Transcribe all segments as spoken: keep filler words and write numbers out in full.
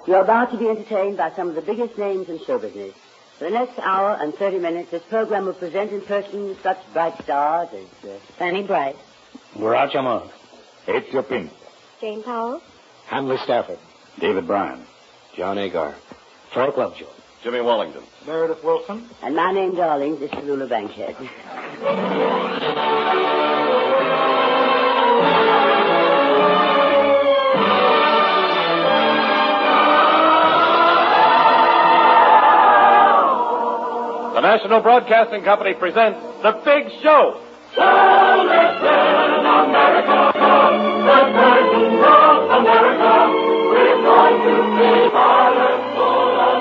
You're about to be entertained by some of the biggest names in show business. For the next hour and thirty minutes, this program will present in person such bright stars as uh, Fanny Bright, Groucho Marx, Ezio Pinto, Jane Powell, Hanley Stafford, David Bryan, John Agar, Frank Lovejoy, Jimmy Wallington, Meredith Wilson. and my name, darlings, is Tallulah Bankhead. The National Broadcasting Company presents The Big Show. So listen, America, the curtain of America. We're going to keep our lips full of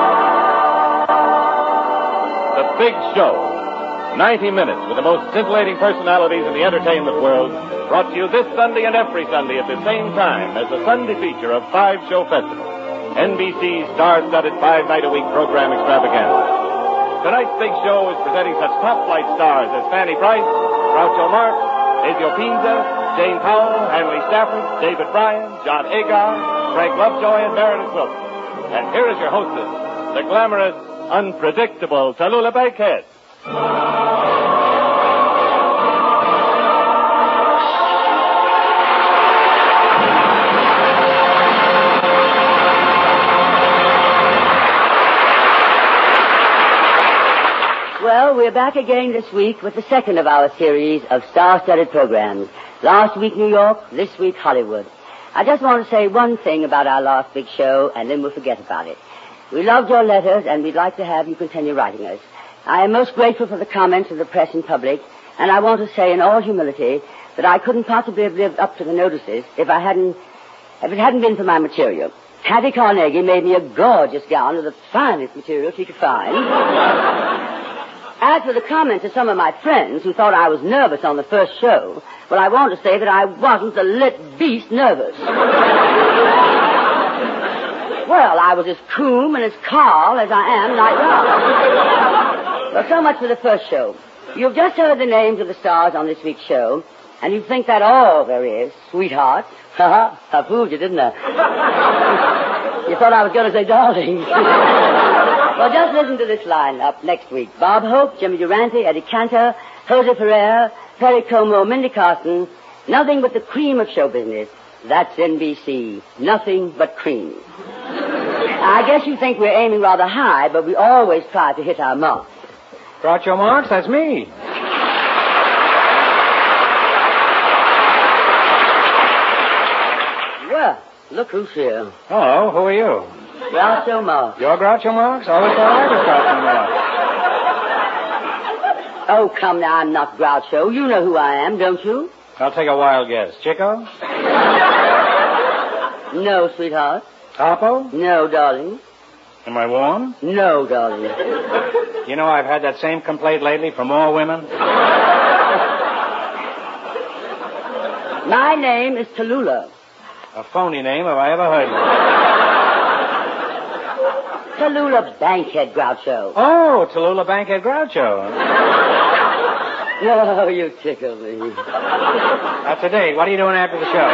stars. The Big Show. ninety minutes with the most scintillating personalities in the entertainment world, brought to you this Sunday and every Sunday at the same time as the Sunday feature of Five Show Festival, N B C's star-studded five-night-a-week program extravaganza. Tonight's Big Show is presenting such top-flight stars as Fanny Bright, Groucho Marx, Ezio Pinto, Jane Powell, Hanley Stafford, David Bryan, John Agar, Frank Lovejoy, and Meredith Wilson. And here is your hostess, the glamorous, unpredictable Tallulah Bankhead. Well, we're back again this week with the second of our series of star-studded programs. Last week, New York. This week, Hollywood. I just want to say one thing about our last big show, and then we'll forget about it. We loved your letters, and we'd like to have you continue writing us. I am most grateful for the comments of the press and public, and I want to say in all humility that I couldn't possibly have lived up to the notices if I hadn't, if it hadn't been for my material. Hattie Carnegie made me a gorgeous gown of the finest material she could find. As for the comments of some of my friends who thought I was nervous on the first show, well, I want to say that I wasn't the lit beast nervous. Well, I was as cool and as calm as I am right now. Well, so much for the first show. You've just heard the names of the stars on this week's show, and you think that all there is, sweetheart. Ha ha, I fooled you, didn't I? You thought I was going to say darling. Well, just listen to this lineup next week. Bob Hope, Jimmy Durante, Eddie Cantor, Jose Ferrer, Perry Como, Mindy Carson. Nothing but the cream of show business. That's N B C. Nothing but cream. I guess you think we're aiming rather high, but we always try to hit our mark. Groucho Marx, that's me. Well, look who's here. Hello, who are you? Groucho Marx. You're Groucho Marx? I always thought I was Groucho Marx. Oh, come now, I'm not Groucho. You know who I am, don't you? I'll take a wild guess. Chico? No, sweetheart. Topo? No, darling. Am I warm? No, darling. You know, I've had that same complaint lately from all women. My name is Tallulah. A phony name if I ever heard one. Tallulah Bankhead, Groucho. Oh, Tallulah Bankhead Groucho. Oh, you tickle me. That's a date. What are you doing after the show?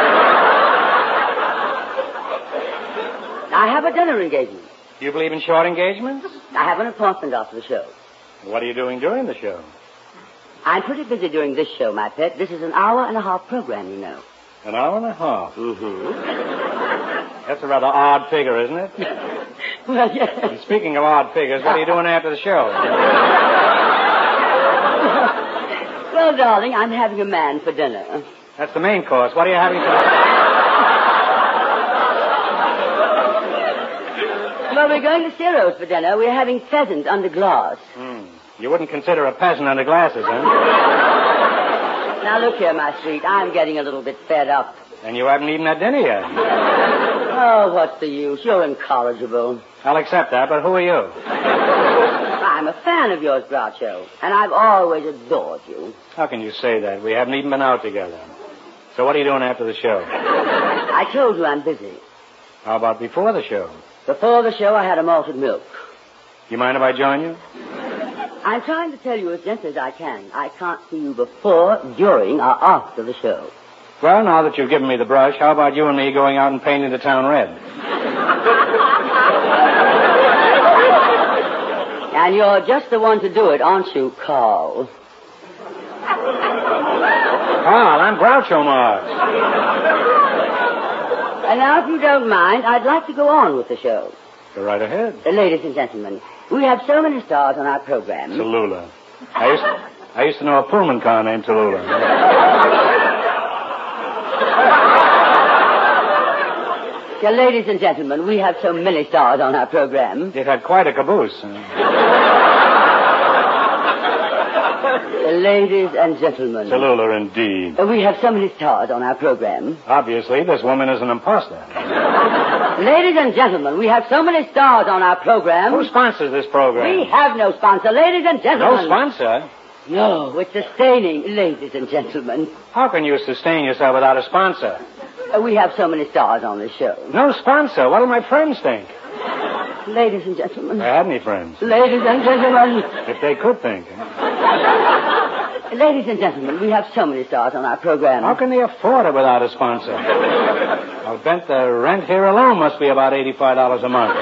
I have a dinner engagement. You believe in short engagements? I have an appointment after the show. What are you doing during the show? I'm pretty busy during this show, my pet. This is an hour and a half program, you know. An hour and a half? Mm-hmm. That's a rather odd figure, isn't it? Well, yes. And speaking of odd figures, what are you doing after the show? Well, darling, I'm having a man for dinner. That's the main course. What are you having for dinner? Well, we're going to Ciro's for dinner. We're having pheasant under glass. Hmm. You wouldn't consider a peasant under glasses, huh? Now, look here, my sweet. I'm getting a little bit fed up. And you haven't eaten at dinner yet. Oh, what's the use? You're incorrigible. I'll accept that, but who are you? I'm a fan of yours, Groucho, and I've always adored you. How can you say that? We haven't even been out together. So what are you doing after the show? I told you I'm busy. How about before the show? Before the show, I had a malted milk. You mind if I join you? I'm trying to tell you as gently as I can. I can't see you before, during, or after the show. Well, now that you've given me the brush, how about you and me going out and painting the town red? And you're just the one to do it, aren't you, Carl? Carl, I'm Groucho Marx. And now, if you don't mind, I'd like to go on with the show. Go right ahead. Uh, ladies and gentlemen, we have so many stars on our program. Tallulah. I used, I used to know a Pullman car named Tallulah. Yeah, ladies and gentlemen, we have so many stars on our program. It had quite a caboose. Uh, ladies and gentlemen. Tallulah, indeed. Uh, we have so many stars on our program. Obviously, this woman is an imposter. Ladies and gentlemen, we have so many stars on our program. Who sponsors this program? We have no sponsor. Ladies and gentlemen. No sponsor? No, it's sustaining, ladies and gentlemen. How can you sustain yourself without a sponsor? Uh, we have so many stars on this show. No sponsor. What do my friends think? Ladies and gentlemen. I had any friends. Ladies and gentlemen. If they could think. Ladies and gentlemen, we have so many stars on our program. How can they afford it without a sponsor? I'll bet the rent here alone must be about eighty-five dollars a month.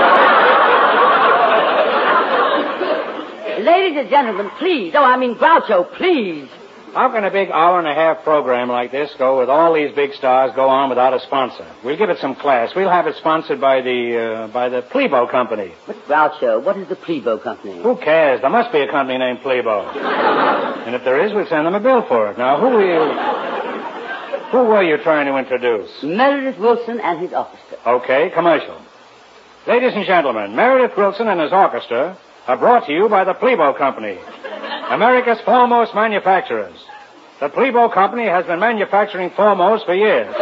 Ladies and gentlemen, please. Oh, I mean, Groucho, please. How can a big hour and a half program like this go with all these big stars go on without a sponsor? We'll give it some class. We'll have it sponsored by the uh, by the Plebo Company. But Groucho, what is the Plebo Company? Who cares? There must be a company named Plebo. And if there is, we'll send them a bill for it. Now, who were you... Who were you trying to introduce? Meredith Wilson and his orchestra. Okay, commercial. Ladies and gentlemen, Meredith Wilson and his orchestra are brought to you by the Plebo Company, America's foremost manufacturers. The Plebo Company has been manufacturing foremost for years.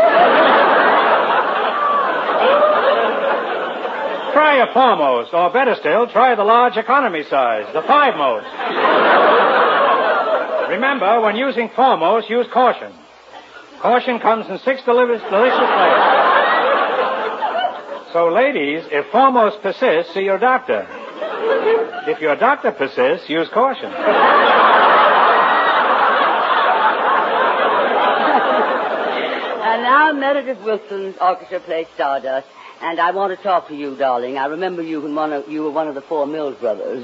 Try a foremost, or better still, try the large economy size, the five most. Remember, when using foremost, use caution. Caution comes in six delicious, delicious flavors. So, ladies, if foremost persists, see your doctor. If your doctor persists, use caution. And now Meredith Wilson's orchestra plays Stardust, and I want to talk to you, darling. I remember you when one of, you were one of the four Mills brothers.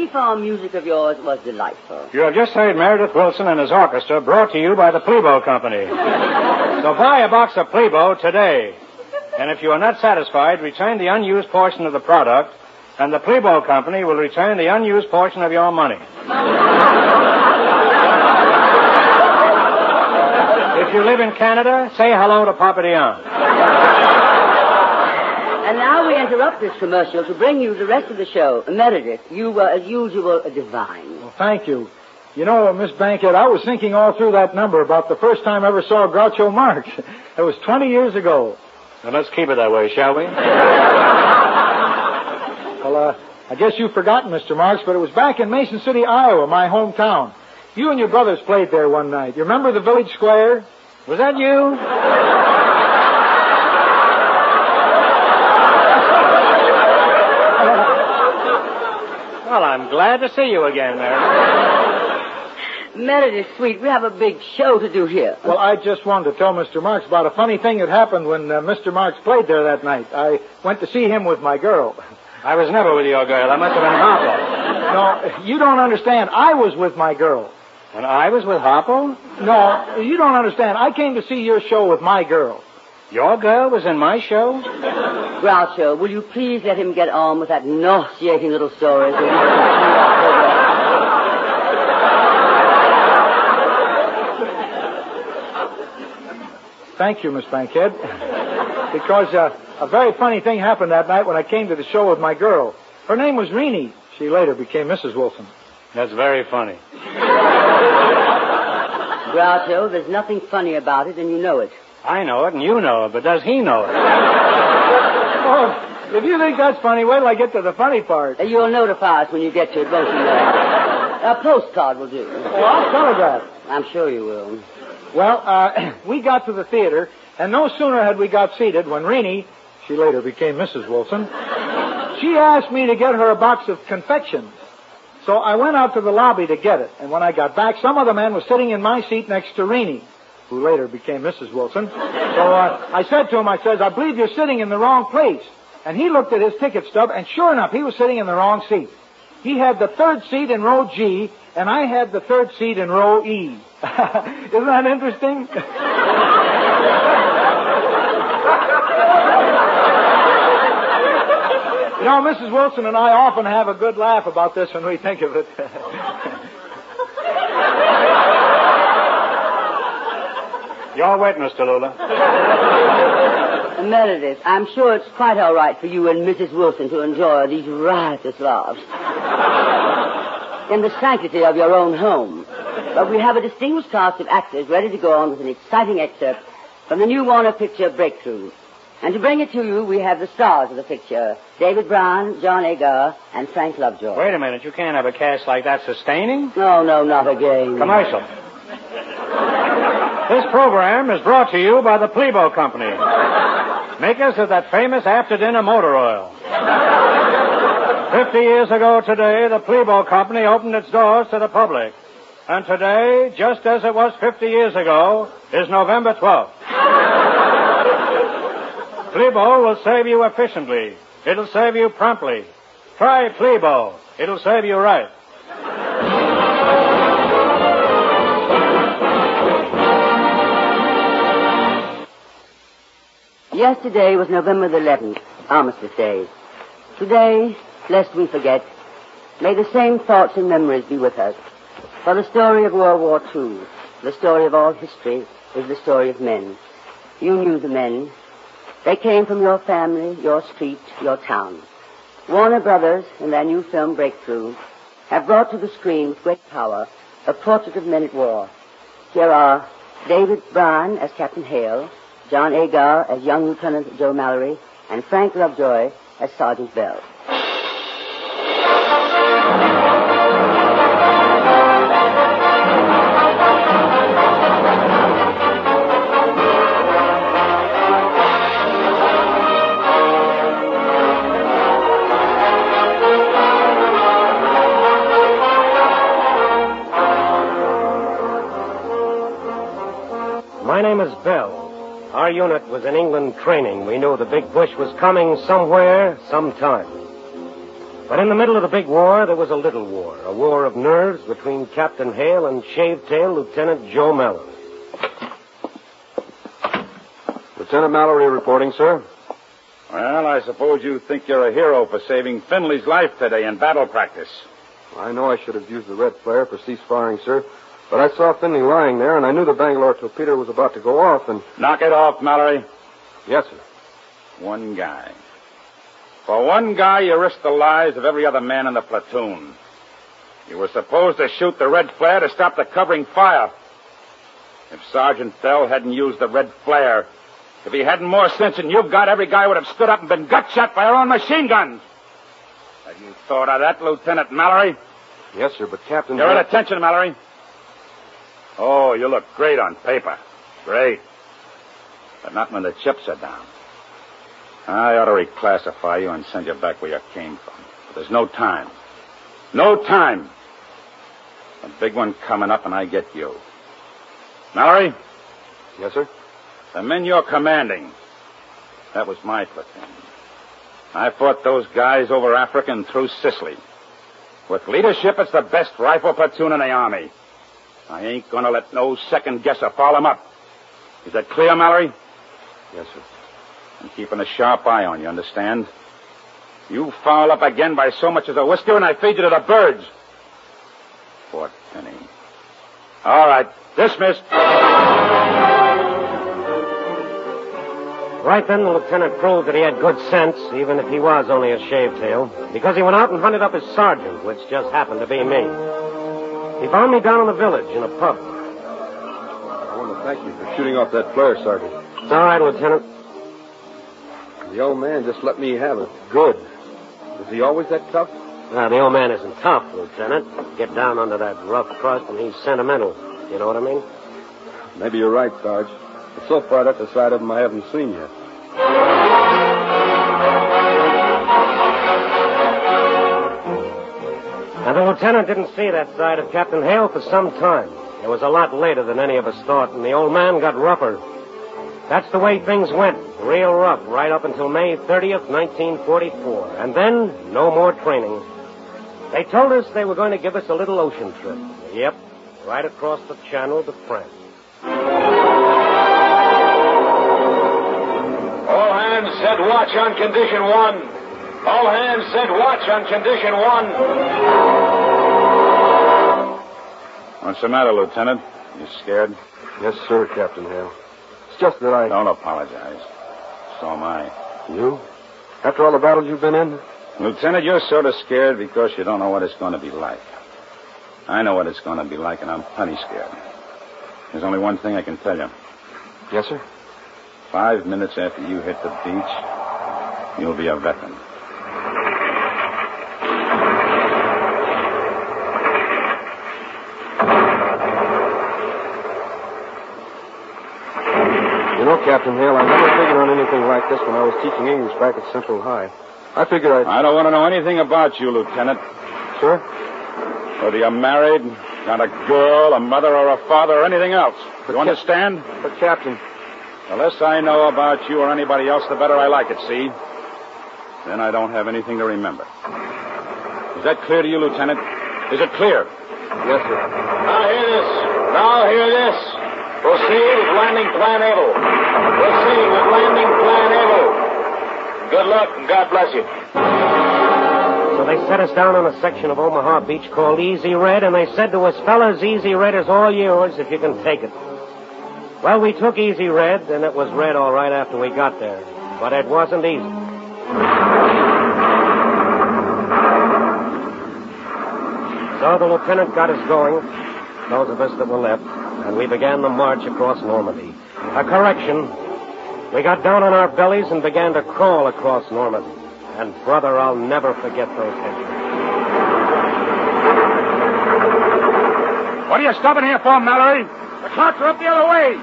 free-form music of yours was delightful. You have just heard Meredith Wilson and his orchestra, brought to you by the Plebo Company. So buy a box of Plebo today. And if you are not satisfied, return the unused portion of the product, and the Plebo Company will return the unused portion of your money. If you live in Canada, say hello to Papa Dion. And now we interrupt this commercial to bring you the rest of the show. Meredith, you were, as usual, divine. Well, thank you. You know, Miss Bankhead, I was thinking all through that number about the first time I ever saw Groucho Marx. It was twenty years ago. Well, let's keep it that way, shall we? Well, uh, I guess you've forgotten, Mister Marx, but it was back in Mason City, Iowa, my hometown. You and your brothers played there one night. You remember the village square? Was that you? Well, I'm glad to see you again, Meredith. Meredith, sweet, we have a big show to do here. Well, I just wanted to tell Mister Marx about a funny thing that happened when uh, Mister Marx played there that night. I went to see him with my girl. I was never with your girl. I must have been Harpo. No, you don't understand. I was with my girl. And I was with Harpo? No, you don't understand. I came to see your show with my girl. Your girl was in my show? Groucho, will you please let him get on with that nauseating little story? Thank you, Miss Bankhead. Because uh, a very funny thing happened that night when I came to the show with my girl. Her name was Renee. She later became Missus Wilson. That's very funny. Groucho, there's nothing funny about it, and you know it. I know it, and you know it, but does he know it? Oh, if you think that's funny, wait till I get to the funny part. Uh, you'll notify us when you get to it, won't you? A postcard will do. Oh, I'll telegraph. I'm sure you will. Well, uh, we got to the theater, and no sooner had we got seated when Renee, she later became Missus Wilson, she asked me to get her a box of confections. So I went out to the lobby to get it, and when I got back, some other man was sitting in my seat next to Renee, who later became Missus Wilson. So uh, I said to him, I says, I believe you're sitting in the wrong place. And he looked at his ticket stub, and sure enough, he was sitting in the wrong seat. He had the third seat in row G, and I had the third seat in row E. Isn't that interesting? You know, Missus Wilson and I often have a good laugh about this when we think of it. Your witness, Tallulah. Meredith, I'm sure it's quite all right for you and Missus Wilson to enjoy these riotous laughs in the sanctity of your own home. But we have a distinguished cast of actors ready to go on with an exciting excerpt from the new Warner picture, Breakthrough. And to bring it to you, we have the stars of the picture, David Brown, John Agar, and Frank Lovejoy. Wait a minute, you can't have a cast like that sustaining? No, no, not again. Commercial. This program is brought to you by the Plebo Company, makers of that famous after-dinner motor oil. Fifty years ago today, the Plebo Company opened its doors to the public. And today, just as it was fifty years ago, is November twelfth. Plebo will save you efficiently. It'll save you promptly. Try Plebo. It'll save you right. Yesterday was November the eleventh, Armistice Day. Today, lest we forget, may the same thoughts and memories be with us. For the story of World War Two, the story of all history, is the story of men. You knew the men. They came from your family, your street, your town. Warner Brothers, in their new film Breakthrough, have brought to the screen with great power a portrait of men at war. Here are David Brown as Captain Hale, John Agar as young Lieutenant Joe Mallory, and Frank Lovejoy as Sergeant Bell. My name is Bell. Our unit was in England training. We knew the big Bush was coming somewhere, sometime. But in the middle of the big war, there was a little war, a war of nerves between Captain Hale and Shavetail Lieutenant Joe Mallory. Lieutenant Mallory reporting, sir. Well, I suppose you think you're a hero for saving Finley's life today in battle practice. I know I should have used the red flare for cease-firing, sir, but I saw Finley lying there, and I knew the Bangalore torpedo was about to go off, and... Knock it off, Mallory. Yes, sir. One guy. For one guy, you risked the lives of every other man in the platoon. You were supposed to shoot the red flare to stop the covering fire. If Sergeant Bell hadn't used the red flare, if he hadn't more sense than you've got, every guy would have stood up and been gut shot by our own machine guns. Have you thought of that, Lieutenant Mallory? Yes, sir, but Captain... You're at attention, Mallory. Oh, you look great on paper. Great. But not when the chips are down. I ought to reclassify you and send you back where you came from. But there's no time. No time. A big one coming up and I get you. Mallory? Yes, sir? The men you're commanding. That was my platoon. I fought those guys over Africa and through Sicily. With leadership, it's the best rifle platoon in the Army. I ain't gonna let no second guesser foul them up. Is that clear, Mallory? Yes, sir. I'm keeping a sharp eye on you, understand? You foul up again by so much as a whisker, and I feed you to the birds. Fort Penny. All right, dismissed. Right then, the lieutenant proved that he had good sense, even if he was only a shavetail, because he went out and hunted up his sergeant, which just happened to be me. He found me down in the village in a pub. I want to thank you for shooting off that flare, Sergeant. It's all right, Lieutenant. The old man just let me have it. Good. Is he always that tough? Now, the old man isn't tough, Lieutenant. Get down under that rough crust and he's sentimental. You know what I mean? Maybe you're right, Sarge. But so far, that's the side of him I haven't seen yet. And the lieutenant didn't see that side of Captain Hale for some time. It was a lot later than any of us thought, and the old man got rougher. That's the way things went, real rough, right up until May thirtieth, nineteen forty-four. And then, no more training. They told us they were going to give us a little ocean trip. Yep, right across the channel to France. All hands set watch on condition one. All hands set watch on condition one. What's the matter, Lieutenant? You scared? Yes, sir, Captain Hale. It's just that I... Don't apologize. So am I. You? After all the battles you've been in? Lieutenant, you're sort of scared because you don't know what it's going to be like. I know what it's going to be like, and I'm plenty scared. There's only one thing I can tell you. Yes, sir? Five minutes after you hit the beach, you'll be a veteran. You know, Captain Hale, I never figured on anything like this when I was teaching English back at Central High. I figured I'd... I don't want to know anything about you, Lieutenant. Sir? Whether you're married, got a girl, a mother, or a father, or anything else. But you understand? But, Captain... The less I know about you or anybody else, the better I like it, see? Then I don't have anything to remember. Is that clear to you, Lieutenant? Is it clear? Yes, sir. Now hear this. Now hear this. Proceed with landing plan able. Proceed with landing plan able. Good luck and God bless you. So they set us down on a section of Omaha Beach called Easy Red, and they said to us, fellas, Easy Red is all yours if you can take it. Well, we took Easy Red, and it was red all right after we got there. But it wasn't easy. So the lieutenant got us going, those of us that were left, and we began the march across Normandy. A correction. We got down on our bellies and began to crawl across Normandy. And, brother, I'll never forget those headlines. What are you stopping here for, Mallory? The clots are up the other way.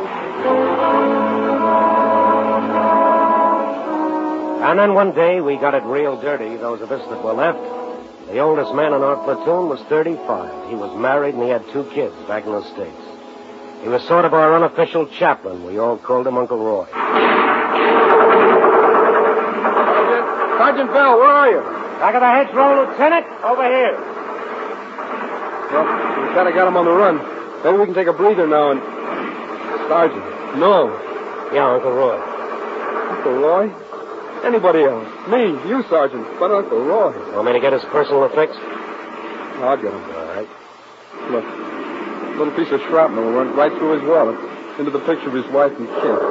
And then one day we got it real dirty, those of us that were left. The oldest man in our platoon was thirty-five. He was married and he had two kids back in the States. He was sort of our unofficial chaplain. We all called him Uncle Roy. Sergeant, Sergeant Bell, where are you? Back of the hedgerow, Lieutenant. Over here. Well, we kind of got him on the run. Maybe we can take a breather now and... Sergeant. No. Yeah, Uncle Roy. Uncle Roy? Anybody else? Me, you, Sergeant, but Uncle Roy. Want me to get his personal effects? I'll get him. All right. Look, a little piece of shrapnel went right through his wallet, into the picture of his wife and kid.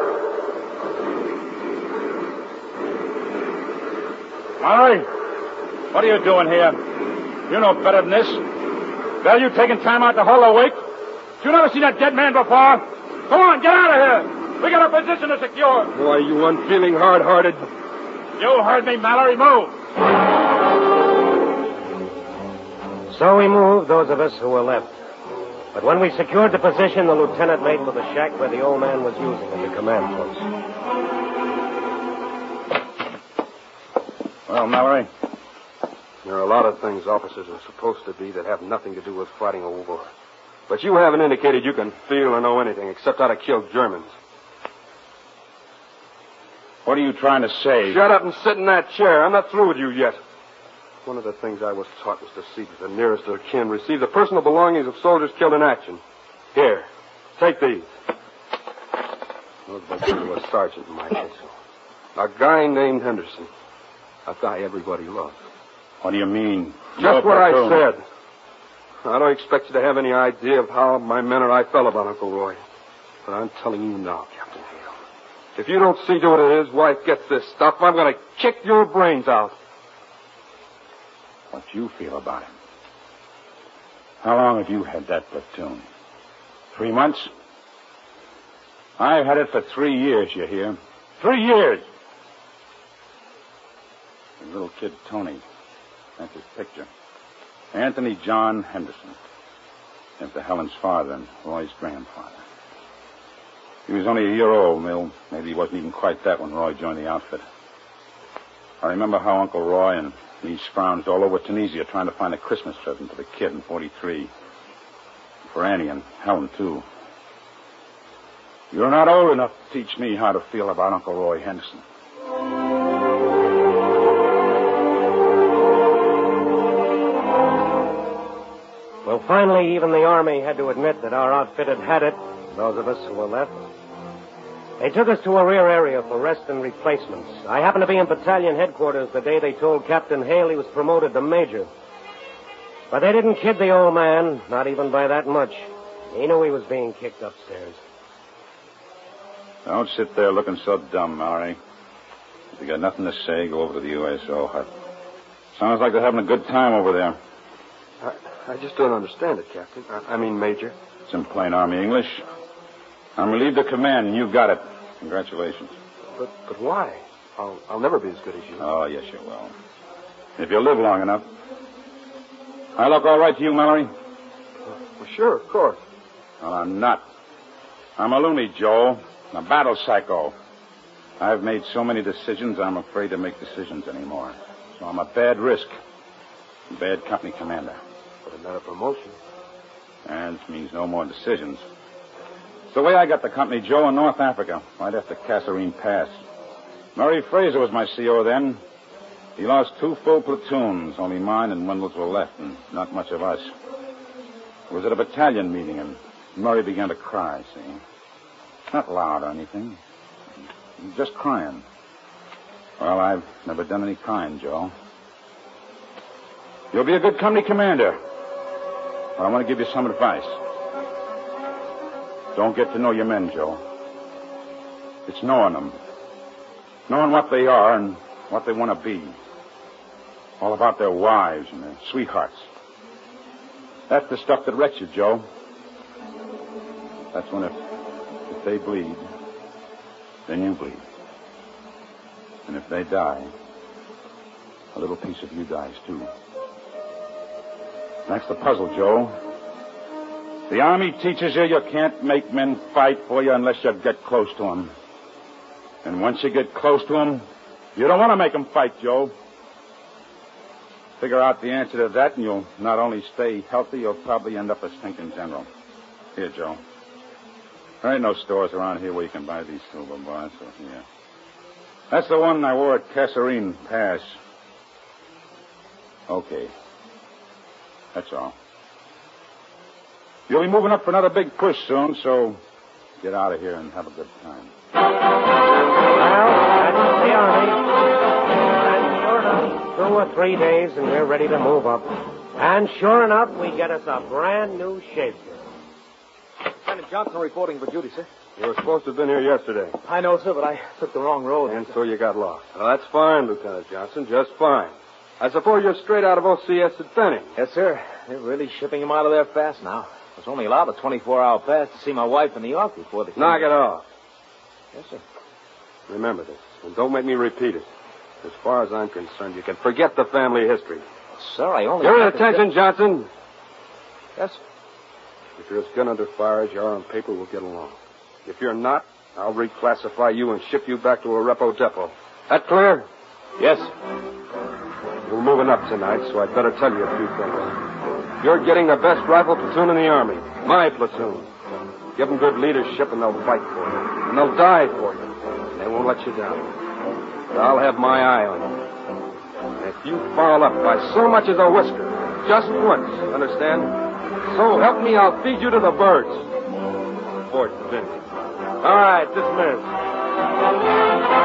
Mallory, what are you doing here? You know better than this. Well, you taking time out to hold a wake? You never seen that dead man before? Come on, get out of here. We got a position to secure. Boy, you unfeeling, hard-hearted. You heard me, Mallory. Move. So we moved, those of us who were left. But when we secured the position, the lieutenant made for the shack where the old man was using as a command post. Well, Mallory? There are a lot of things officers are supposed to be that have nothing to do with fighting a war. But you haven't indicated you can feel or know anything except how to kill Germans. What are you trying to say? Shut up and sit in that chair. I'm not through with you yet. One of the things I was taught was to see that the nearest of kin receive the personal belongings of soldiers killed in action. Here, take these. Those belong to a sergeant in my case. A guy named Henderson. A guy everybody loves. What do you mean? Just what I said. I don't expect you to have any idea of how my men or I felt about Uncle Roy. But I'm telling you now, Captain Hale. If you don't see to it that his wife gets this stuff, I'm going to kick your brains out. What you feel about him? How long have you had that platoon? Three months? I've had it for three years, you hear? Three years! The little kid, Tony. That's his picture. Anthony John Henderson. After Helen's father and Roy's grandfather. He was only a year old, Mill. Maybe he wasn't even quite that when Roy joined the outfit. I remember how Uncle Roy and me scrounged all over Tunisia trying to find a Christmas present for the kid in forty-three. For Annie and Helen, too. You're not old enough to teach me how to feel about Uncle Roy Henderson. Well, finally, even the Army had to admit that our outfit had had it, those of us who were left. They took us to a rear area for rest and replacements. I happened to be in battalion headquarters the day they told Captain Hale he was promoted to major. But they didn't kid the old man, not even by that much. He knew he was being kicked upstairs. Don't sit there looking so dumb, Mallory. If you got nothing to say, go over to the U S O hut. Sounds like they're having a good time over there. I, I just don't understand it, Captain. I, I mean, Major. It's in plain Army English. I'm relieved of command, and you got it. Congratulations. But but why? I'll I'll never be as good as you. Oh, yes, you will. If you live long enough. I look all right to you, Mallory? Well, sure, of course. Well, I'm not. I'm a loony, Joe. A battle psycho. I've made so many decisions, I'm afraid to make decisions anymore. So I'm a bad risk. A bad company commander. But another promotion. And it means no more decisions. It's the way I got the company, Joe, in North Africa, right after Kasserine Pass. Murray Fraser was my C O then. He lost two full platoons. Only mine and Wendell's were left, and not much of us. It was at a battalion meeting, and Murray began to cry, see? Not loud or anything. Just crying. Well, I've never done any crying, Joe. You'll be a good company commander. But I want to give you some advice. Don't get to know your men, Joe. It's knowing them. Knowing what they are and what they want to be. All about their wives and their sweethearts. That's the stuff that wrecks you, Joe. That's when if, if they bleed, then you bleed. And if they die, a little piece of you dies, too. That's the puzzle, Joe. The Army teaches you you can't make men fight for you unless you get close to them. And once you get close to them, you don't want to make them fight, Joe. Figure out the answer to that, and you'll not only stay healthy, you'll probably end up a stinking general. Here, Joe. There ain't no stores around here where you can buy these silver bars, so here. That's the one I wore at Kasserine Pass. Okay. That's all. You'll be moving up for another big push soon, so get out of here and have a good time. Well, that's the Army. And sure enough, two or three days and we're ready to move up. And sure enough, we get us a brand new shaper. Lieutenant Johnson reporting for duty, sir. You were supposed to have been here yesterday. I know, sir, but I took the wrong road. And so you got lost. Well, that's fine, Lieutenant Johnson, just fine. I suppose you're straight out of O C S at Benning. Yes, sir. They're really shipping him out of there fast now. I was only allowed a twenty-four hour pass to see my wife in New York before the... Knock it off. Yes, sir. Remember this, and don't make me repeat it. As far as I'm concerned, you can forget the family history. Sir, I only... You're in attention, Johnson. Yes, sir. If you're as good under fire as you are on paper, we'll get along. If you're not, I'll reclassify you and ship you back to a repo depot. That clear? Yes. We're moving up tonight, so I'd better tell you a few things. You're getting the best rifle platoon in the Army. My platoon. Give them good leadership and they'll fight for you. And they'll die for you. And they won't let you down. But I'll have my eye on you. And if you foul up by so much as a whisker, just once, understand? So help me, I'll feed you to the birds. Fort Benning. All right, dismiss.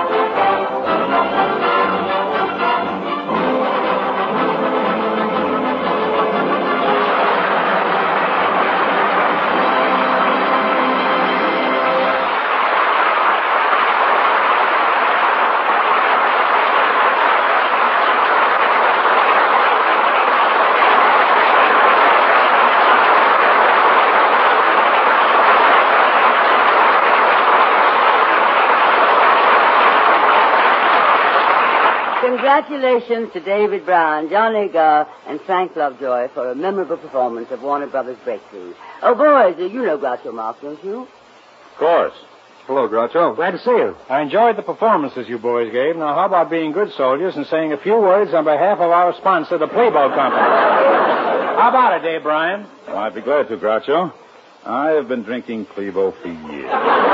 Congratulations to David Brown, John Agar, and Frank Lovejoy for a memorable performance of Warner Brothers' Breakthrough. Oh, boys, you know Groucho Marx, don't you? Of course. Hello, Groucho. Glad to see you. I enjoyed the performances you boys gave. Now, how about being good soldiers and saying a few words on behalf of our sponsor, the Playboy Company? How about it, Dave Bryan? Well, I'd be glad to, Groucho. I have been drinking Plebo for years.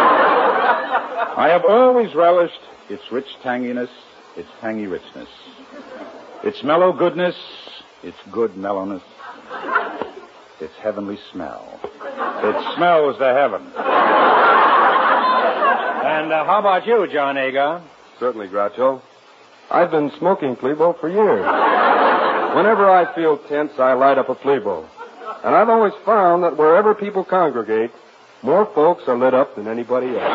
I have always relished its rich tanginess, its tangy richness, its mellow goodness, its good mellowness, its heavenly smell. It smells to heaven. And uh, how about you, John Agar? Certainly, Groucho. I've been smoking Plebo for years. Whenever I feel tense, I light up a Plebo. And I've always found that wherever people congregate, more folks are lit up than anybody else.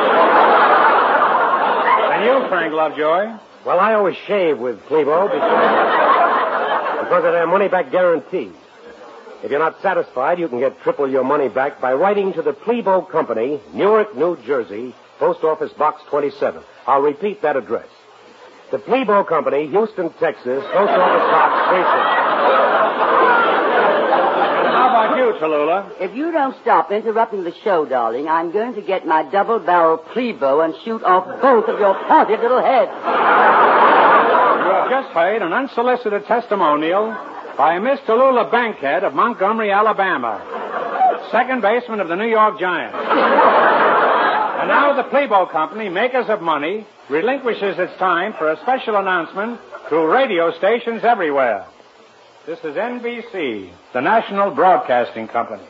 And you, Frank Lovejoy? Well, I always shave with Plebo because, because of their money-back guarantee. If you're not satisfied, you can get triple your money back by writing to the Plebo Company, Newark, New Jersey, Post Office Box twenty-seven. I'll repeat that address. The Plebo Company, Houston, Texas, Post Office Box thirty-seven. How about you, Tallulah? If you don't stop interrupting the show, darling, I'm going to get my double-barrel Plebo and shoot off both of your pointed little heads. You have just heard an unsolicited testimonial by Miss Tallulah Bankhead of Montgomery, Alabama, second baseman of the New York Giants. And now the Plebo Company, makers of money, relinquishes its time for a special announcement through radio stations everywhere. This is N B C, the National Broadcasting Company.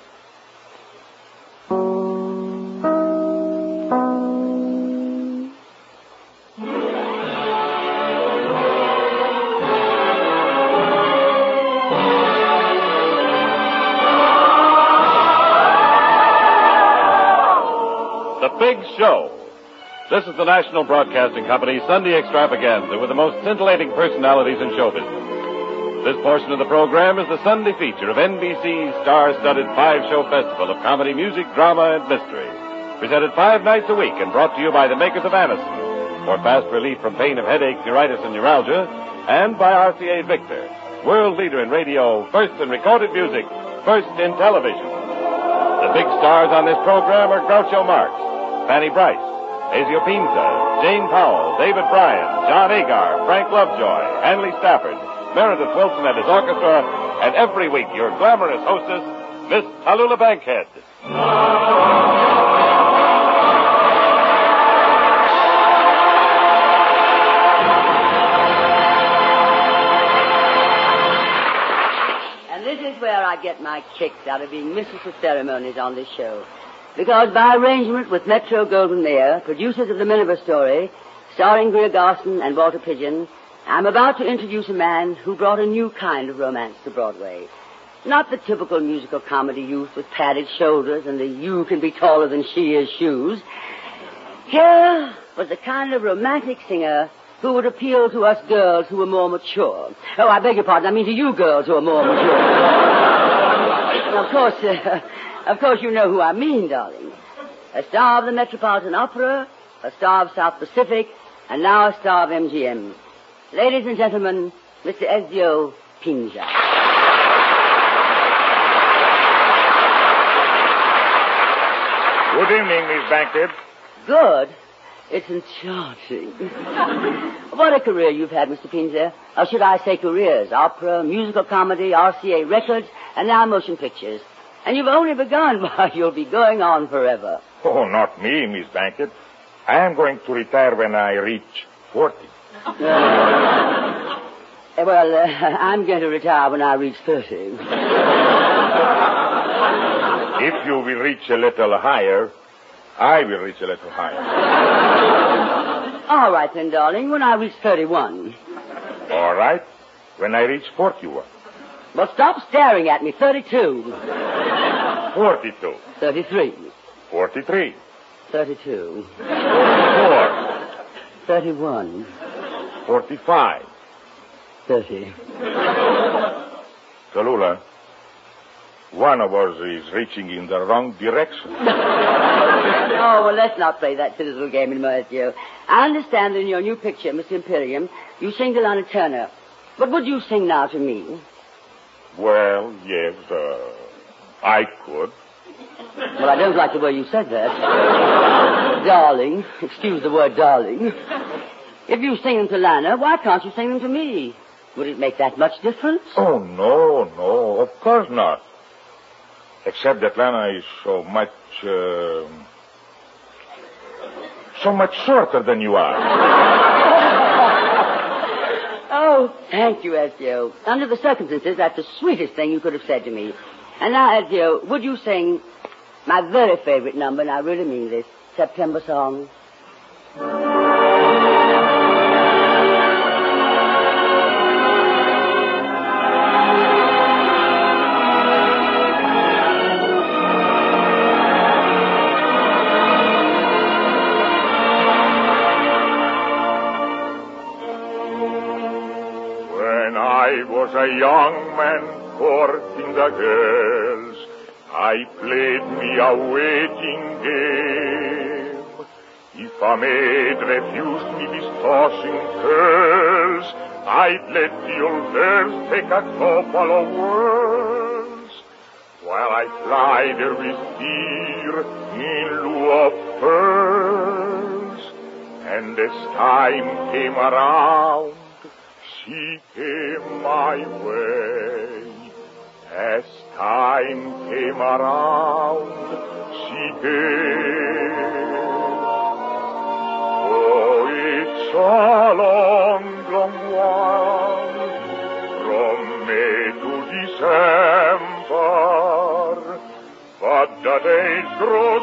The Big Show. This is the National Broadcasting Company's Sunday extravaganza with the most scintillating personalities in show business. This portion of the program is the Sunday feature of N B C's star-studded five-show festival of comedy, music, drama, and mystery. Presented five nights a week and brought to you by the makers of Anacin for fast relief from pain of headache, neuritis, and neuralgia, and by R C A Victor, world leader in radio, first in recorded music, first in television. The big stars on this program are Groucho Marx, Fanny Brice, Ezio Pinza, Jane Powell, David Bryan, John Agar, Frank Lovejoy, Hanley Stafford, Meredith Wilson and his orchestra, and every week your glamorous hostess, Miss Tallulah Bankhead. get my kicks out of being mistress of ceremonies on this show. Because by arrangement with Metro Goldwyn Mayer, producers of The Miniver Story, starring Greer Garson and Walter Pidgeon, I'm about to introduce a man who brought a new kind of romance to Broadway. Not the typical musical comedy youth with padded shoulders and the you can be taller than she is shoes. Here was the kind of romantic singer who would appeal to us girls who were more mature. Oh, I beg your pardon, I mean to you girls who are more mature. Of course, uh, of course you know who I mean, darling. A star of the Metropolitan Opera, a star of South Pacific, and now a star of M G M. Ladies and gentlemen, Mister Ezio Pinja. Good evening, Miss Bankhead. Good? It's enchanting. What a career you've had, Mister Pinja. Or should I say careers? Opera, musical comedy, R C A records, and now motion pictures. And you've only begun, but you'll be going on forever. Oh, not me, Miss Bankhead. I am going to retire when I reach forty. Uh, well, uh, I'm going to retire when I reach thirty. If you will reach a little higher, I will reach a little higher. All right, then, darling, when I reach thirty-one. All right, when I reach forty-one. Well, stop staring at me. thirty-two. forty-two. thirty-three. forty-three. thirty-two. forty-four. thirty-one. forty-five. thirty. Tallulah, one of us is reaching in the wrong direction. Oh, well, let's not play that silly little game anymore, Ezio. I understand that in your new picture, Mister Imperium, you sing to Lana Turner. But would you sing now to me? Well, yes, uh, I could. Well, I don't like the way you said that. Darling. Excuse the word darling. If you sing them to Lana, why can't you sing them to me? Would it make that much difference? Oh, no, no, of course not. Except that Lana is so much, uh, so much shorter than you are. Oh, thank you, Ezio. Under the circumstances, that's the sweetest thing you could have said to me. And now, Ezio, would you sing my very favorite number, and I really mean this, September Song? I was a young man courting the girls. I played me a waiting game. If a maid refused me his tossing curls, I'd let the old girls take a couple of whirls, while I plied her with beer in lieu of pearls. And as time came around, she came my way. As time came around, she came. Oh, it's a long, long while from May to December, but the days grow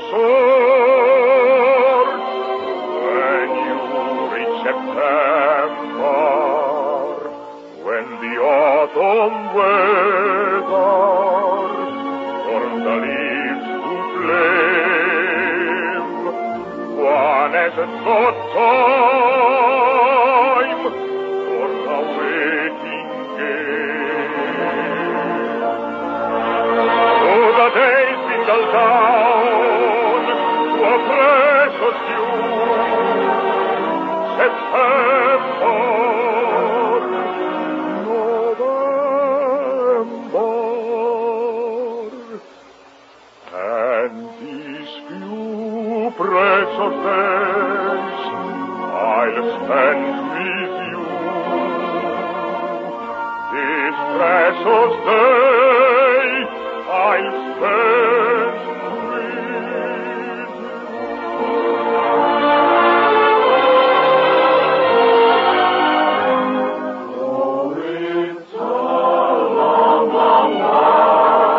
short when you reach September. When the autumn weather turns the leaves to flame, one has no time for the waiting game. So the days dwindle down to a precious June, September. Precious days I'll spend with you. This precious day I'll spend with you. Oh, it's a long, long while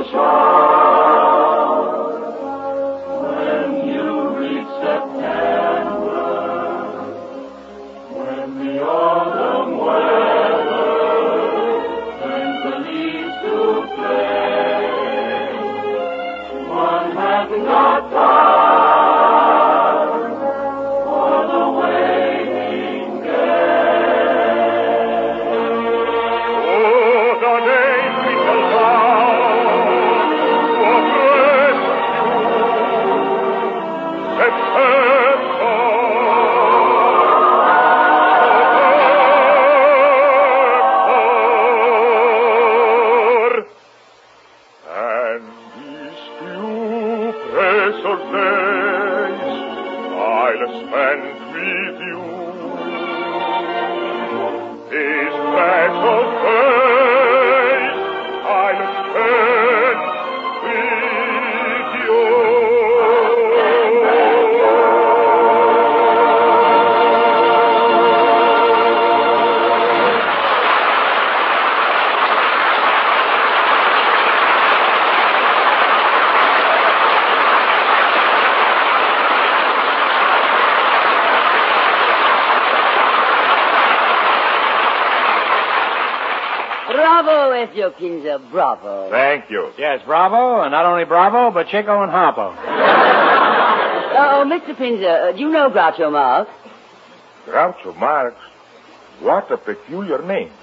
Bravo, Ezio Pinza, bravo. Thank you. Yes, bravo, and not only bravo, but Chico and Harpo. Oh, Mister Pinza, uh, do you know Groucho Marx? Groucho Marx? What a peculiar name.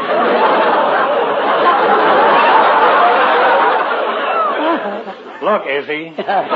Look, Izzy.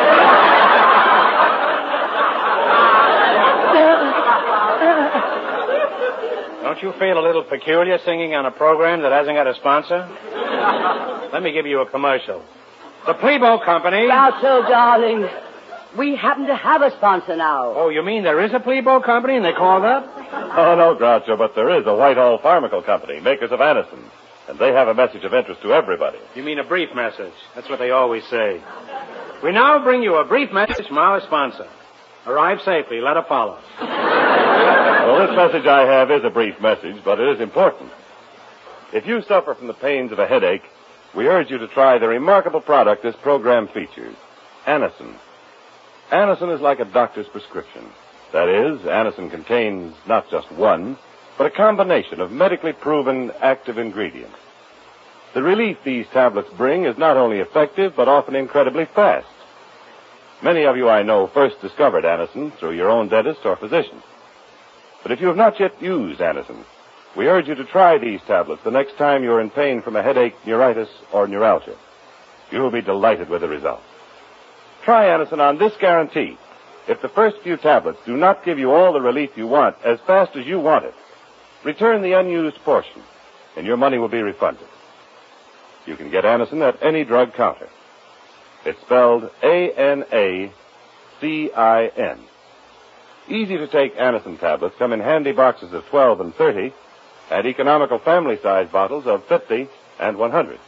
Don't you feel a little peculiar singing on a program that hasn't got a sponsor? Let me give you a commercial. The Plebo Company... Groucho, darling, we happen to have a sponsor now. Oh, you mean there is a Plebo Company and they called up? Oh, no, Groucho, but there is a Whitehall Pharmacal Company, makers of Anacin. And they have a message of interest to everybody. You mean a brief message? That's what they always say. We now bring you a brief message from our sponsor. Arrive safely. Let her follow. Well, this message I have is a brief message, but it is important. If you suffer from the pains of a headache, we urge you to try the remarkable product this program features, Anacin. Anacin is like a doctor's prescription. That is, Anacin contains not just one, but a combination of medically proven active ingredients. The relief these tablets bring is not only effective, but often incredibly fast. Many of you I know first discovered Anacin through your own dentist or physician. But if you have not yet used Anacin, we urge you to try these tablets the next time you're in pain from a headache, neuritis, or neuralgia. You will be delighted with the results. Try Anacin on this guarantee. If the first few tablets do not give you all the relief you want as fast as you want it, return the unused portion, and your money will be refunded. You can get Anacin at any drug counter. It's spelled A N A C I N. Easy-to-take Anacin tablets come in handy boxes of twelve and thirty and economical family-size bottles of fifty and one hundred.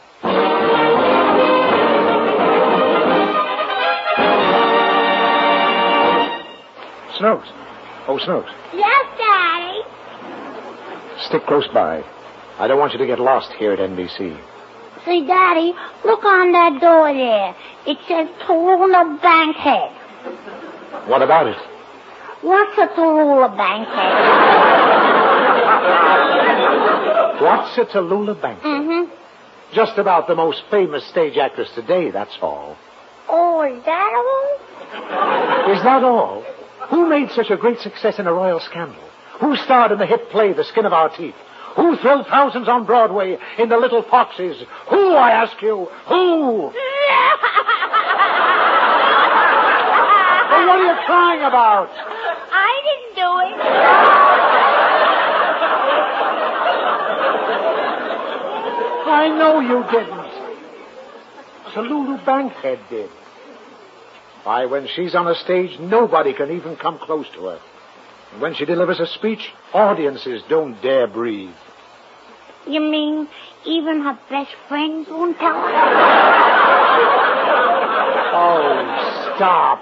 Snooks. Oh, Snooks. Yes, Daddy. Stick close by. I don't want you to get lost here at N B C. See, Daddy, look on that door there. It says Tallulah Bankhead. What about it? What's a Tallulah Bankhead? What's a Tallulah Bankhead? Mm-hmm. Just about the most famous stage actress today, that's all. Oh, is that all? Is that all? Who made such a great success in A Royal Scandal? Who starred in the hit play The Skin of Our Teeth? Who thrilled thousands on Broadway in The Little Foxes? Who, I ask you? Who? Well, what are you crying about? I didn't do it. I know you didn't. Tallulah Bankhead did. Why, when she's on a stage, nobody can even come close to her. And when she delivers a speech, audiences don't dare breathe. You mean even her best friends won't tell her? Oh, stop.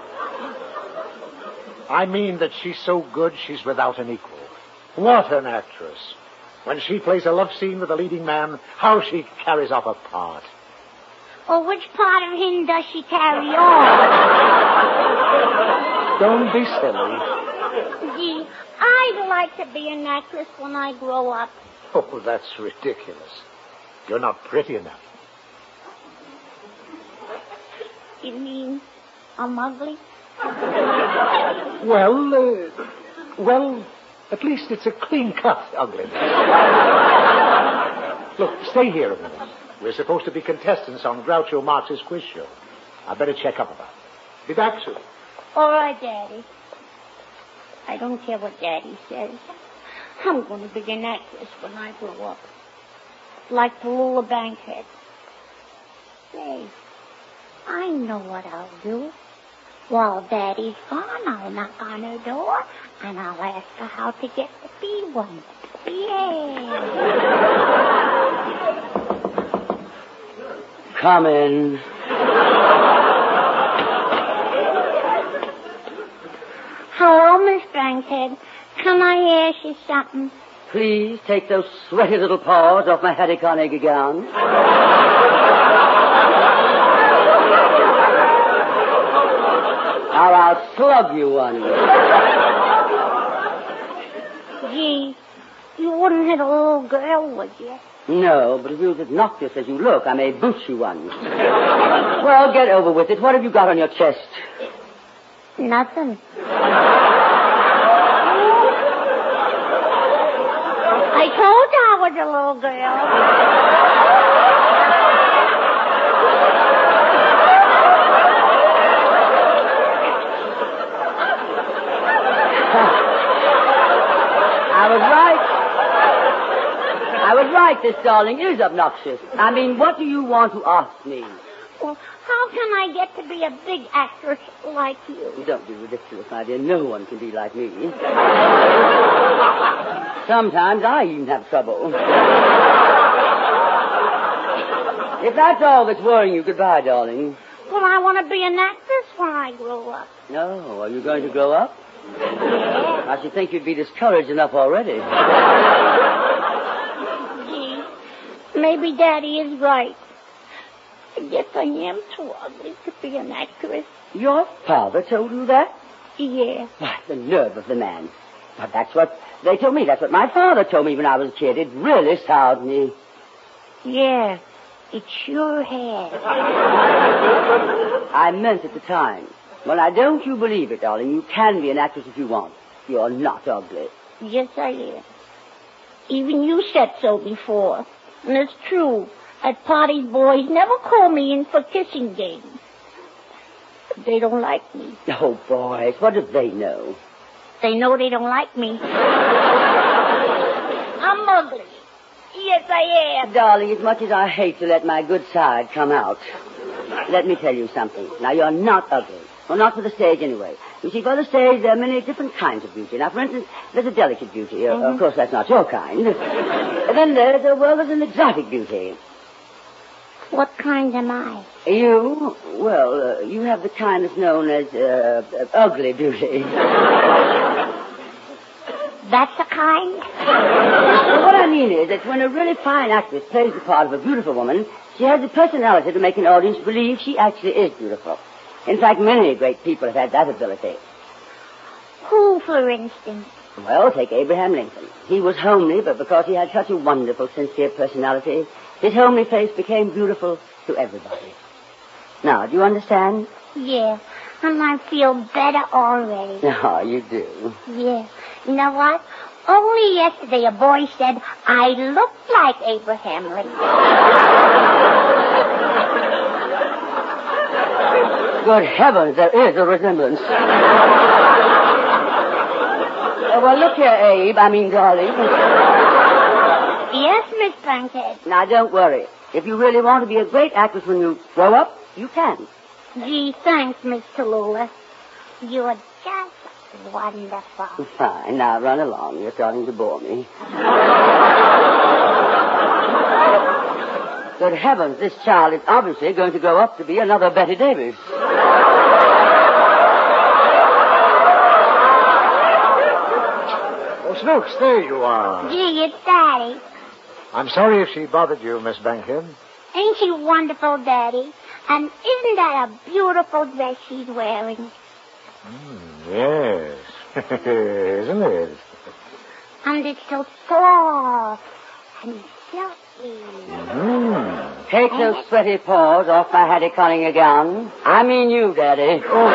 I mean that she's so good she's without an equal. What an actress. When she plays a love scene with a leading man, how she carries off a part. Or which part of him does she carry on? Don't be silly. Gee, I'd like to be an actress when I grow up. Oh, that's ridiculous. You're not pretty enough. You mean I'm ugly? Well, uh, well, at least it's a clean-cut ugliness. Look, stay here a minute. We're supposed to be contestants on Groucho Marx's quiz show. I better check up about it. Be back soon. All right, Daddy. I don't care what Daddy says. I'm going to be an actress when I grow up. Like Tallulah Bankhead. Say, I know what I'll do. While Daddy's gone, I'll knock on her door, and I'll ask her how to get to be one. Yeah. Come in. Hello, Miss Bankhead. Can I ask you something? Please take those sweaty little paws off my Hattie Carnegie gown. Or I'll slug you one. Gee, you wouldn't hit a little girl, would you? No, but if you're as obnoxious as you look, I may boot you one. Well, get over with it. What have you got on your chest? Nothing. I told you I was a little girl. I was right. I was right, this darling is obnoxious. I mean, what do you want to ask me? Well, how can I get to be a big actress like you? Don't be ridiculous, my dear. No one can be like me. Sometimes I even have trouble. If that's all that's worrying you, goodbye, darling. Well, I want to be an actress when I grow up. No, are you going to grow up? I should think you'd be discouraged enough already. Gee, maybe Daddy is right. I guess I am too ugly to be an actress. Your father told you that? Yeah. Why, the nerve of the man. But that's what they told me. That's what my father told me when I was a kid. It really soured me. Yeah, it sure has. I meant at the time. Well, now, don't you believe it, darling. You can be an actress if you want. You're not ugly. Yes, I am. Even you said so before. And it's true. At parties, boys never call me in for kissing games. They don't like me. Oh, boys, what do they know? They know they don't like me. I'm ugly. Yes, I am. Darling, as much as I hate to let my good side come out, let me tell you something. Now, you're not ugly. Well, not for the stage, anyway. You see, for the stage, there are many different kinds of beauty. Now, for instance, there's a delicate beauty. Uh, mm-hmm. Of course, that's not your kind. And then there's, uh, well, there's an exotic beauty. What kind am I? You? Well, uh, you have the kind that's known as uh, uh, ugly beauty. That's the kind? Well, what I mean is that when a really fine actress plays the part of a beautiful woman, she has the personality to make an audience believe she actually is beautiful. In fact, many great people have had that ability. Who, for instance? Well, take Abraham Lincoln. He was homely, but because he had such a wonderful, sincere personality, his homely face became beautiful to everybody. Now, do you understand? Yeah, and I feel better already. Oh, you do? Yeah. You know what? Only yesterday a boy said I looked like Abraham Lincoln. Good heavens, there is a resemblance. uh, well, look here, Abe. I mean, darling. Yes, Miss Bankhead. Now, don't worry. If you really want to be a great actress when you grow up, you can. Gee, thanks, Miss Tallulah. You're just wonderful. Fine. Now, run along. You're starting to bore me. Good heavens, this child is obviously going to grow up to be another Betty Davis. Oh, Snooks, there you are. Gee, it's Daddy. I'm sorry if she bothered you, Miss Bankhead. Ain't she wonderful, Daddy? And isn't that a beautiful dress she's wearing? Mm, yes. Isn't it? And it's so soft and silky. Mm. Take those sweaty paws off my Hattie Conning gown. I mean you, Daddy. Oh.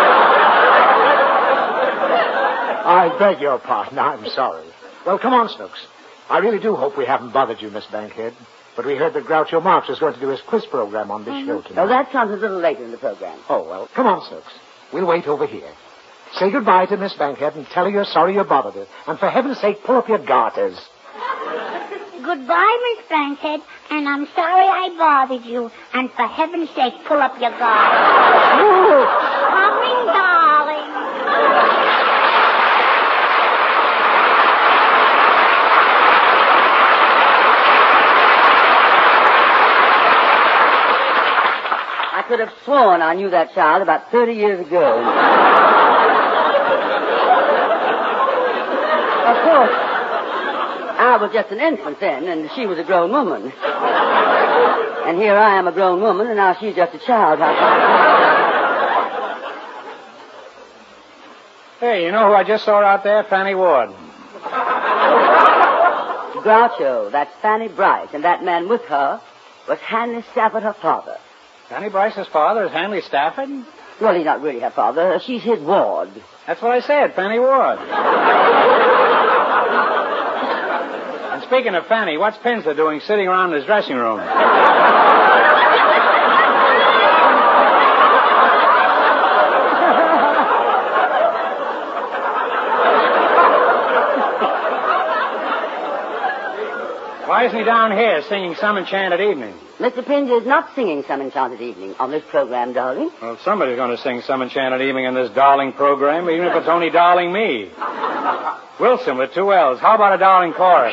I beg your pardon. I'm sorry. Well, come on, Snooks. I really do hope we haven't bothered you, Miss Bankhead. But we heard that Groucho Marx is going to do his quiz program on this mm-hmm. show tonight. Oh, that comes a little later in the program. Oh, well, come on, Snooks. We'll wait over here. Say goodbye to Miss Bankhead and tell her you're sorry you bothered her. And for heaven's sake, pull up your garters. Goodbye, Miss Bankhead, and I'm sorry I bothered you. And for heaven's sake, pull up your garters. Coming, darling. I could have sworn I knew that child about thirty years ago. Of course, I was just an infant then, and she was a grown woman. And here I am a grown woman, and now she's just a child. Hey, you know who I just saw out there? Fanny Ward. Groucho, that's Fanny Bryce, and that man with her was Hanley Stafford, her father. Fanny Bryce's father is Hanley Stafford? Well, he's not really her father. She's his ward. That's what I said, Fanny Ward. And speaking of Fanny, what's Pinzer doing sitting around in his dressing room? Why isn't he down here singing Some Enchanted Evening? Mister Pinzer is not singing Some Enchanted Evening on this program, darling. Well, somebody's going to sing Some Enchanted Evening in this darling program, even if it's only darling me. Wilson with two L's. How about a darling chorus?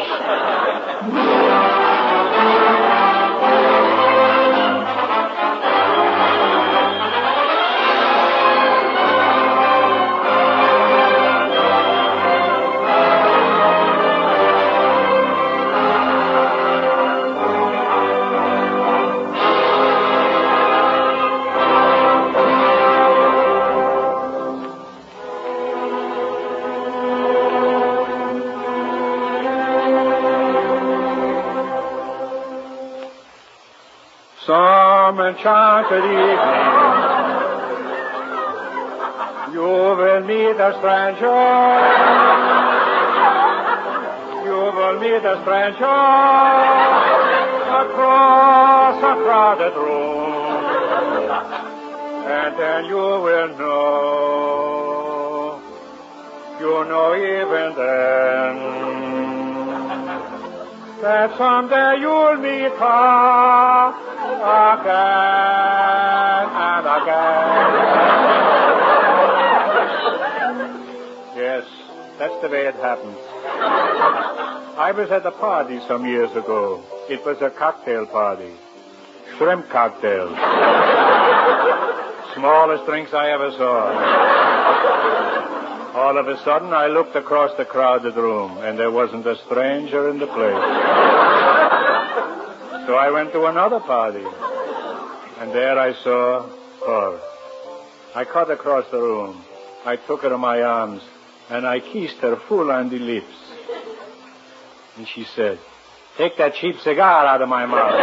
Some enchanted evening, you will meet a stranger. You will meet a stranger across a crowded room, and then you will know, you know even then, that someday you'll meet her again and again. Yes, that's the way it happens. I was at a party some years ago. It was a cocktail party. Shrimp cocktails. Smallest drinks I ever saw. All of a sudden, I looked across the crowded room, and there wasn't a stranger in the place. So I went to another party, and there I saw her. I cut across the room. I took her in my arms, and I kissed her full on the lips. And she said, "Take that cheap cigar out of my mouth."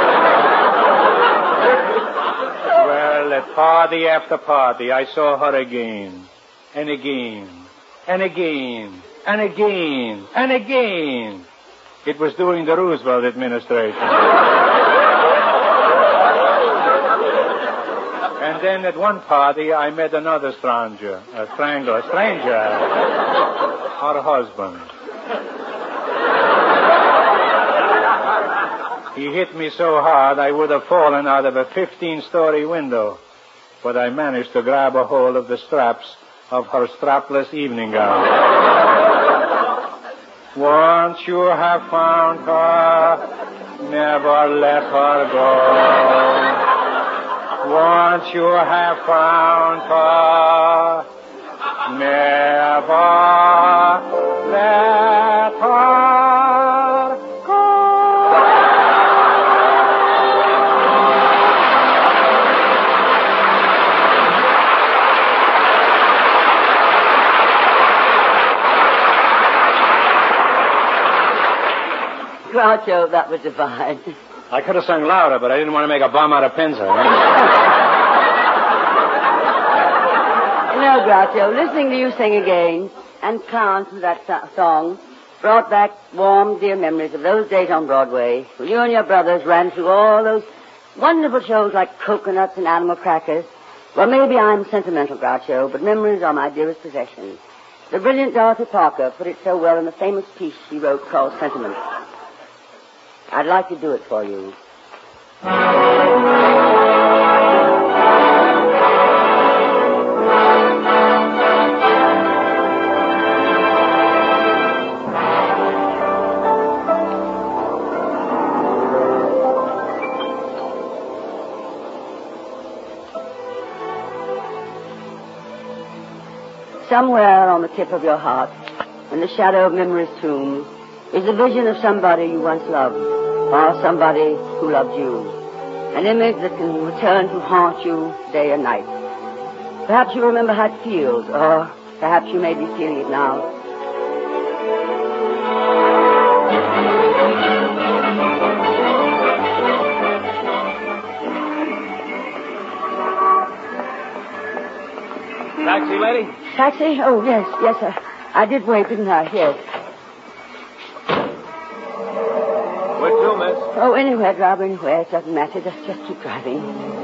Well, at party after party, I saw her again, and again, and again, and again, and again. It was during the Roosevelt administration. And then at one party, I met another stranger, a stranger, a stranger, her husband. He hit me so hard I would have fallen out of a fifteen-story window, but I managed to grab a hold of the straps of her strapless evening gown. Once you have found her, never let her go. Once you have found her, never let her go. Groucho, that was divine. I could have sung louder, but I didn't want to make a bomb out of Pinzer. You know, Groucho, listening to you sing again and clown through that so- song brought back warm, dear memories of those days on Broadway when you and your brothers ran through all those wonderful shows like Coconuts and Animal Crackers. Well, maybe I'm sentimental, Groucho, but memories are my dearest possession. The brilliant Dorothy Parker put it so well in the famous piece she wrote called Sentiment. I'd like to do it for you. Somewhere on the tip of your heart, in the shadow of memory's tomb, is the vision of somebody you once loved, or somebody who loved you. An image that can return to haunt you day and night. Perhaps you remember how it feels, or perhaps you may be feeling it now. Taxi, lady? Taxi? Oh, yes, yes, sir. I did wait, didn't I? Yes. Where to, miss? Oh, anywhere, driver, anywhere. It doesn't matter. Just, just keep driving.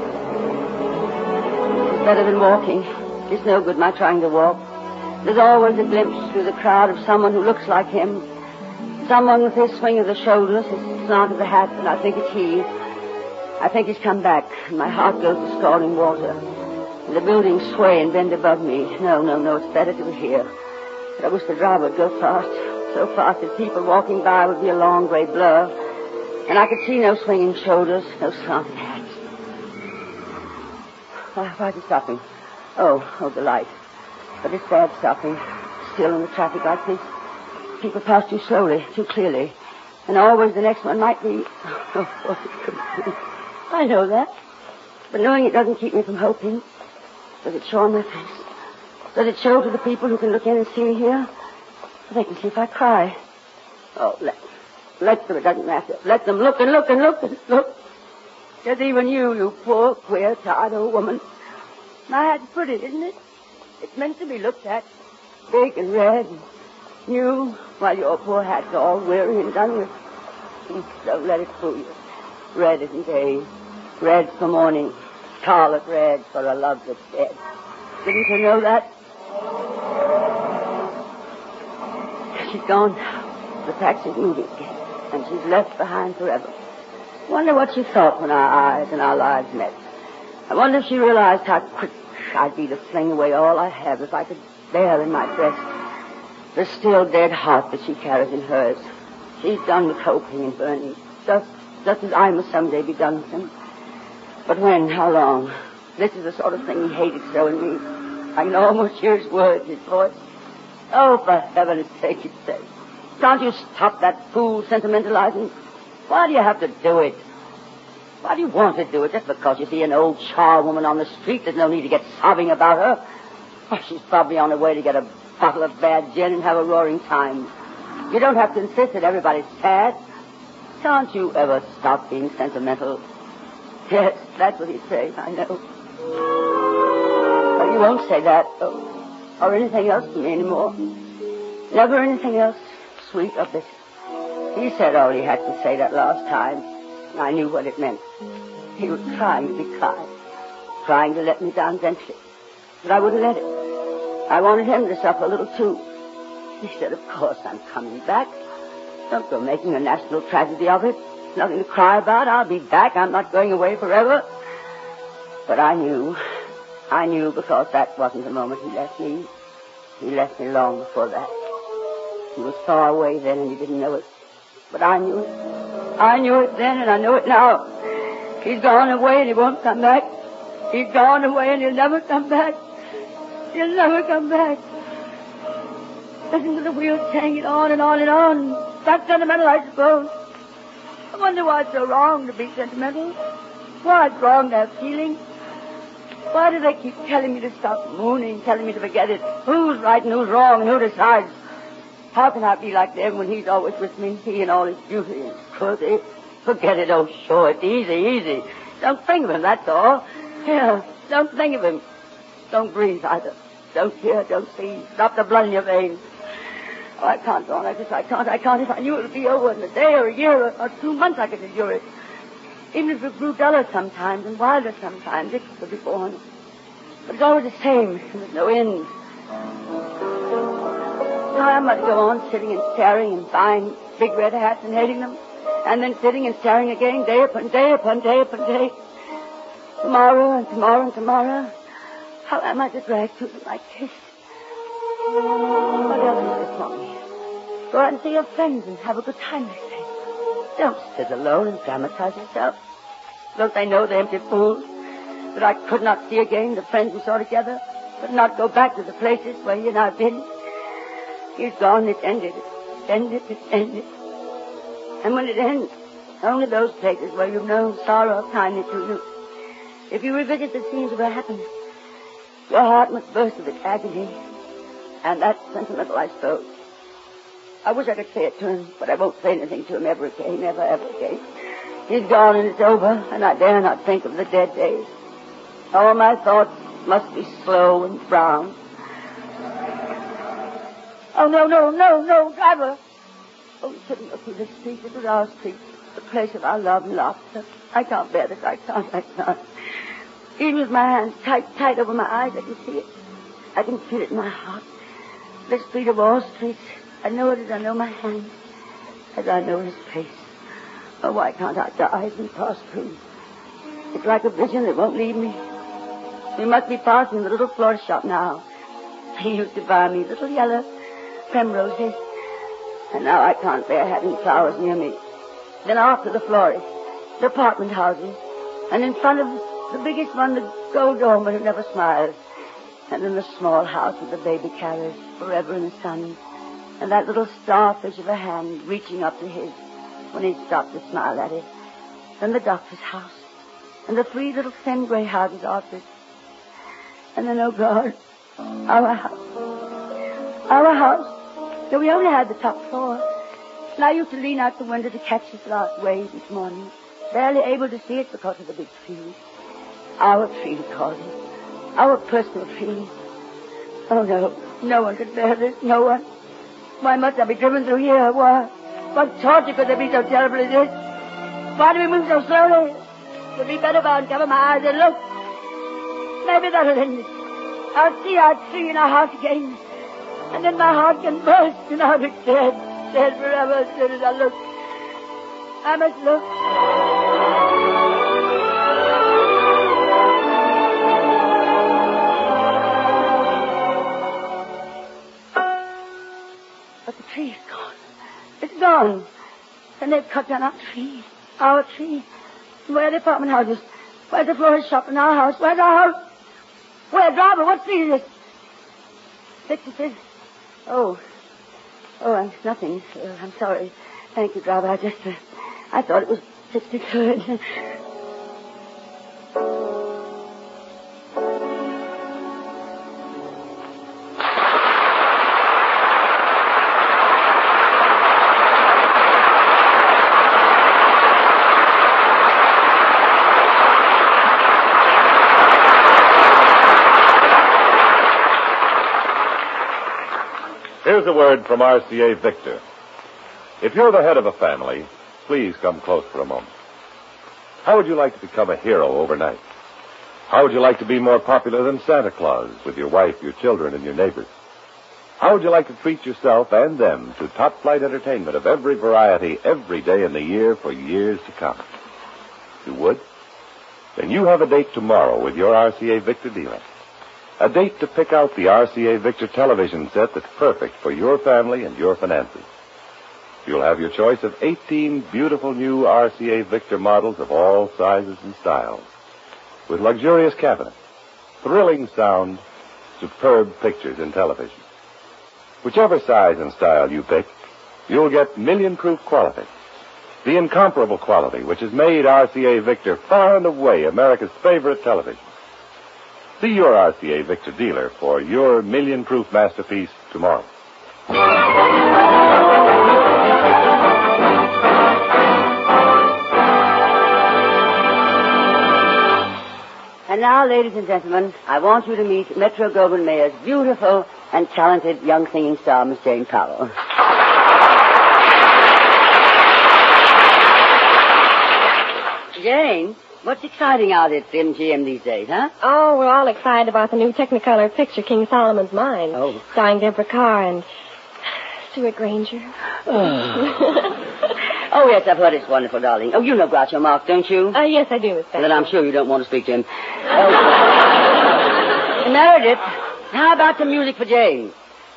It's better than walking. It's no good my trying to walk. There's always a glimpse through the crowd of someone who looks like him. Someone with his swing of the shoulders, his slant of the hat, and I think it's he. I think he's come back, and my heart goes to scalding water. And the buildings sway and bend above me. No, no, no, it's better to be here. But I wish the driver would go fast. So fast that people walking by would be a long gray blur. And I could see no swinging shoulders, no slanting hats. Why, why is he stopping? Oh, oh, the light. But it's bad stopping. Still in the traffic like this. People pass too slowly, too clearly. And always the next one might be... Oh, what it could be. I know that. But knowing it doesn't keep me from hoping. Does it show on their face? Does it show to the people who can look in and see me here? They can see if I cry. Oh, let, let them. It doesn't matter. Let them look and look and look and look. There's even you, you poor, queer, tired old woman. My hat's pretty, isn't it? It's meant to be looked at. Big and red and new, while your poor hat's all weary and done with. Don't let it fool you. Red isn't gay. Red for mourning. Scarlet red for a love that's dead. Didn't you know that? She's gone now. The taxi's moving again. And she's left behind forever. Wonder what she thought when our eyes and our lives met. I wonder if she realized how quick I'd be to fling away all I have if I could bear in my breast the still dead heart that she carries in hers. She's done with hoping and burning. Just, just as I must someday be done with him. But when? How long? This is the sort of thing he hated so in me. I can almost hear his words, his voice. Oh, for heaven's sake, he says. Can't you stop that fool sentimentalizing? Why do you have to do it? Why do you want to do it? Just because you see an old charwoman on the street, there's no need to get sobbing about her. Why, she's probably on her way to get a bottle of bad gin and have a roaring time. You don't have to insist that everybody's sad. Can't you ever stop being sentimental? Yes, that's what he'd say, I know. But you won't say that, or, or anything else to me anymore. Never anything else, sweet or bitter. He said all he had to say that last time. I knew what it meant. He was trying to be kind, trying to let me down gently. But I wouldn't let it. I wanted him to suffer a little, too. He said, of course I'm coming back. Don't go making a national tragedy of it. Nothing to cry about. I'll be back. I'm not going away forever. But I knew. I knew because that wasn't the moment he left me. He left me long before that. He was far away then and he didn't know it. But I knew it. I knew it then and I know it now. He's gone away and he won't come back. He's gone away and he'll never come back. He'll never come back. Listen to the wheels hanging on and on and on. That's sentimental, I suppose. I wonder why it's so wrong to be sentimental. Why it's wrong to have feelings. Why do they keep telling me to stop mooning, telling me to forget it? Who's right and who's wrong and who decides? How can I be like them when he's always with me, he and all his beauty and cruelty? Forget it, oh, sure, it's easy, easy. Don't think of him, that's all. Yeah, don't think of him. Don't breathe either. Don't hear, don't see. Stop the blood in your veins. Oh, I can't go on like this. I can't, I can't. If I knew it would be over in a day or a year or, or two months, I could endure it. Even if it grew duller sometimes and wilder sometimes, it could be borne. But it's always the same, and there's no end. So I must go on sitting and staring and buying big red hats and hating them, and then sitting and staring again day upon day upon day upon day. Tomorrow and tomorrow and tomorrow. How am I to drag through them like this? What else is there for me? Go out and see your friends and have a good time, they say. Don't sit alone and dramatize yourself. Don't they know, the empty fools, that I could not see again the friends we saw together, could not go back to the places where he and I have been? He's gone, it's ended. It's ended, it's ended. And when it ends, only those places where you've known sorrow are kindly to you. If you revisit the scenes of her happiness, your heart must burst with its agony. And that's sentimental, I suppose. I wish I could say it to him, but I won't say anything to him ever again, never, ever again. He's gone and it's over, and I dare not think of the dead days. All my thoughts must be slow and brown. Oh, no, no, no, no, driver. Oh, we shouldn't go through this street. This is our street, the place of our love and laughter. I can't bear this. I can't, I can't. Even with my hands tight, tight over my eyes, I can see it. I can feel it in my heart. The street of all streets. I know it as I know my hands, as I know his face. Oh, why can't I die and pass through? It's like a vision that won't leave me. We must be passing the little florist shop now. He used to buy me little yellow primroses, and now I can't bear having flowers near me. Then after the florist, the apartment houses, and in front of the biggest one, the gold dome who never smiles, and then the small house with the baby carriage, forever in the sun, and that little starfish of a hand reaching up to his when he stopped to smile at it. Then the doctor's house, and the three little thin gray houses opposite. And then, oh God, our house. Our house. So we only had the top floor. And I used to lean out the window to catch his last wave each morning, barely able to see it because of the big tree. Our tree, he called it. Our personal tree. Oh, no. No one could bear this. No one. Why must I be driven through here? Why? What torture could there be so terrible as this? Why do we move so slowly? It would be better if I uncover my eyes and look. Maybe that'll end it. I'll see our tree in our house again. And then my heart can burst and I'll be dead. Dead forever as soon as I look. I must look. But the tree is gone. It's gone. And they've cut down our tree. Our tree. Where are the apartment houses? Where's the florist shop in our house? Where's our house? Where, driver? What street is this? sixty-six. Oh. Oh, I'm nothing. Uh, I'm sorry. Thank you, driver. I just, uh, I thought it was sixty-third. Here's a word from R C A Victor. If you're the head of a family, please come close for a moment. How would you like to become a hero overnight? How would you like to be more popular than Santa Claus with your wife, your children, and your neighbors? How would you like to treat yourself and them to top-flight entertainment of every variety every day in the year for years to come? You would? Then you have a date tomorrow with your R C A Victor dealer. A date to pick out the R C A Victor television set that's perfect for your family and your finances. You'll have your choice of eighteen beautiful new R C A Victor models of all sizes and styles, with luxurious cabinets, thrilling sound, superb pictures in television. Whichever size and style you pick, you'll get million-proof quality, the incomparable quality which has made R C A Victor far and away America's favorite television. See your R C A Victor dealer for your million-proof masterpiece tomorrow. And now, ladies and gentlemen, I want you to meet Metro-Goldwyn-Mayer's beautiful and talented young singing star, Miss Jane Powell. Jane, what's exciting out at M G M these days, huh? Oh, we're all excited about the new Technicolor picture, King Solomon's Mine. Oh. Starring Deborah Carr and Stuart Granger. Oh, yes, I've heard it's wonderful, darling. Oh, you know Groucho Marx, don't you? Uh, yes, I do, Miss Beck. Well, then I'm sure you don't want to speak to him. Oh. Meredith, how about some music for Jane?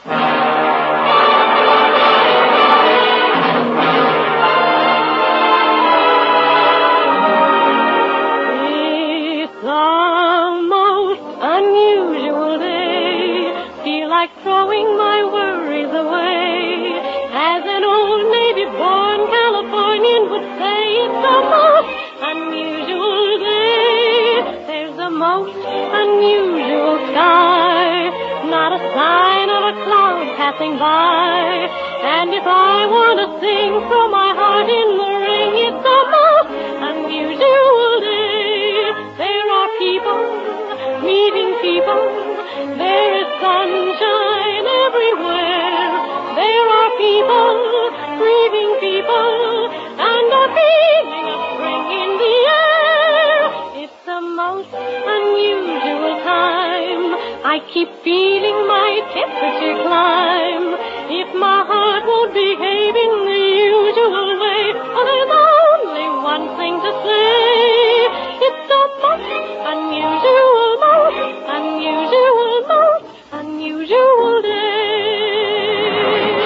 It's a most unusual day. Feel like throwing my worries away. As an old Navy-born Californian would say, it's a most unusual day. There's a most unusual sky. Not a sign of a cloud passing by. And if I want to sing, throw my heart in the ring. It's a most unusual day. There are people meeting people. There is sunshine everywhere. There are people grieving people. And a feeling of spring in the air. It's the most unusual time. I keep feeling my temperature climb. If my heart won't behave in the usual way, oh, there's only one thing to say. It's a most unusual, most unusual, most unusual day.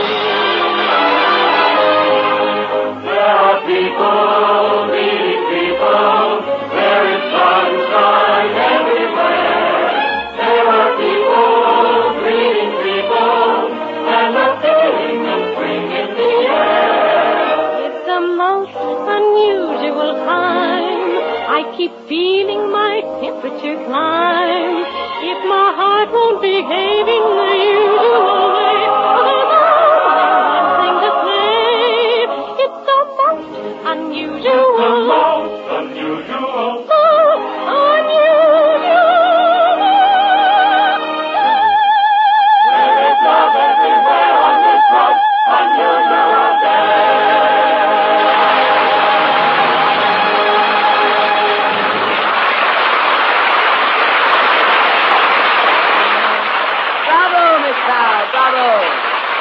There are people meeting people. There is sunshine everywhere. There are people greeting people. And a feeling of spring in the air. It's the most unusual time. I keep feeling my temperature climb. If my heart won't behave in the usual way, oh, there's only one thing to say. It's the most unusual. The most unusual. Most unusual. There is love everywhere on this most unusual day. Bravo, Miss Powell, bravo.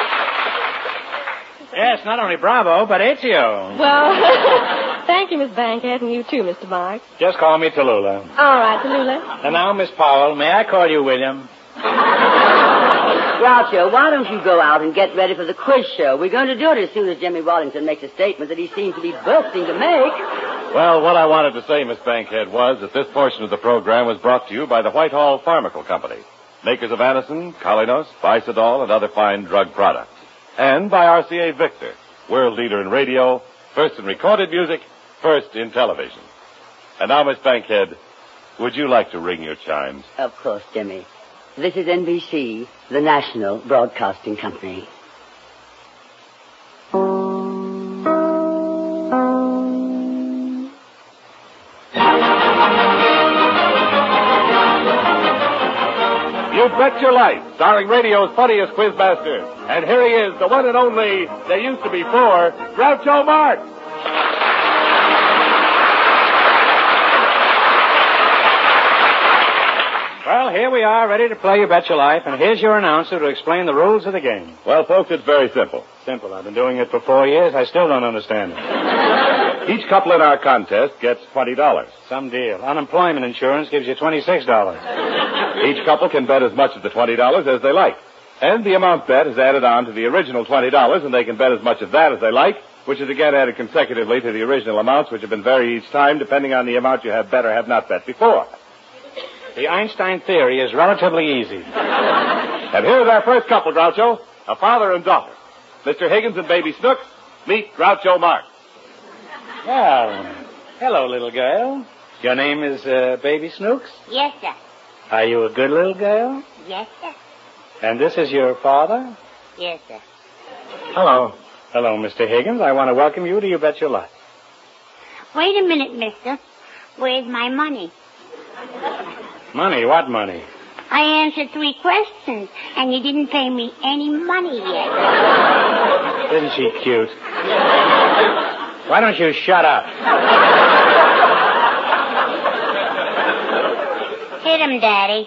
Yes, not only bravo, but Ezio. Well, thank you, Miss Bankhead, and you too, Mister Marks. Just call me Tallulah. All right, Tallulah. And now, Miss Powell, may I call you William? Groucho, why don't you go out and get ready for the quiz show? We're going to do it as soon as Jimmy Wallington makes a statement that he seems to be bursting to make. Well, what I wanted to say, Miss Bankhead, was that this portion of the program was brought to you by the Whitehall Pharmacal Company, makers of Anacin, Colinos, Bicidol, and other fine drug products. And by R C A Victor, world leader in radio, first in recorded music, first in television. And now, Miss Bankhead, would you like to ring your chimes? Of course, Jimmy. This is N B C, the National Broadcasting Company. You Bet Your Life, starring radio's funniest quizmaster. And here he is, the one and only, there used to be four, Groucho Marx. Well, here we are, ready to play You Bet Your Life, and here's your announcer to explain the rules of the game. Well, folks, it's very simple. Simple. I've been doing it for four years. I still don't understand it. Each couple in our contest gets twenty dollars. Some deal. Unemployment insurance gives you twenty-six dollars. Each couple can bet as much of the twenty dollars as they like. And the amount bet is added on to the original twenty dollars, and they can bet as much of that as they like, which is again added consecutively to the original amounts, which have been varied each time, depending on the amount you have bet or have not bet before. The Einstein theory is relatively easy. And here's our first couple, Groucho, a father and daughter. Mister Higgins and Baby Snooks, meet Groucho Marx. Well, hello, little girl. Your name is uh, Baby Snooks? Yes, sir. Are you a good little girl? Yes, sir. And this is your father? Yes, sir. Hello. Hello, Mister Higgins. I want to welcome you to You Bet Your Life. Wait a minute, mister. Where's my money? Money? What money? I answered three questions, and you didn't pay me any money yet. Isn't she cute? Why don't you shut up? Hit him, Daddy.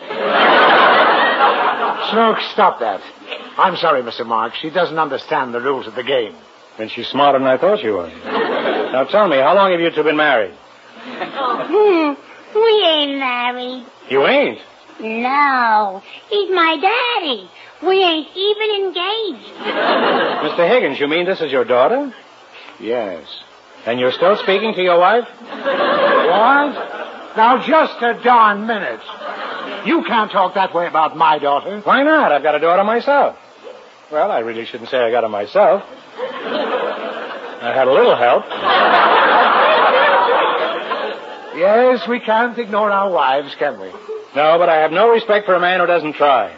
Snooks, stop that. I'm sorry, Mister Marks. She doesn't understand the rules of the game. Then she's smarter than I thought she was. Now tell me, how long have you two been married? Hmm, we ain't married. You ain't? No, he's my daddy. We ain't even engaged. Mister Higgins, you mean this is your daughter? Yes. And you're still speaking to your wife? What? Now, just a darn minute. You can't talk that way about my daughter. Why not? I've got a daughter myself. Well, I really shouldn't say I got her myself. I had a little help. Yes, we can't ignore our wives, can we? No, but I have no respect for a man who doesn't try.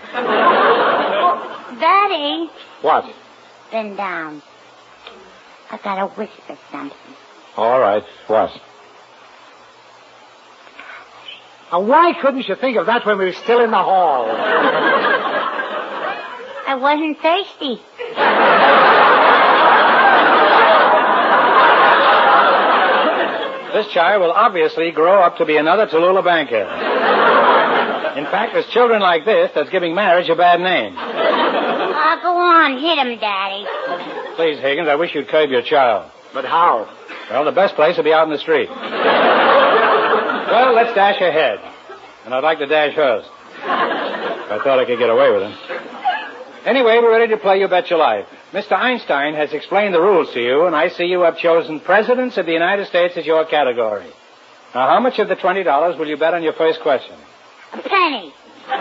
Daddy. What? Bend down. I gotta whisper something. All right. What? Now, why couldn't you think of that when we were still in the hall? I wasn't thirsty. This child will obviously grow up to be another Tallulah Bankhead. In fact, it's children like this that's giving marriage a bad name. Uh, go on, hit him, Daddy. Please, Higgins, I wish you'd curb your child. But how? Well, the best place will be out in the street. Well, let's dash ahead. And I'd like to dash hers. I thought I could get away with it. Anyway, we're ready to play You Bet Your Life. Mister Einstein has explained the rules to you, and I see you have chosen Presidents of the United States as your category. Now, how much of the twenty dollars will you bet on your first question? A penny.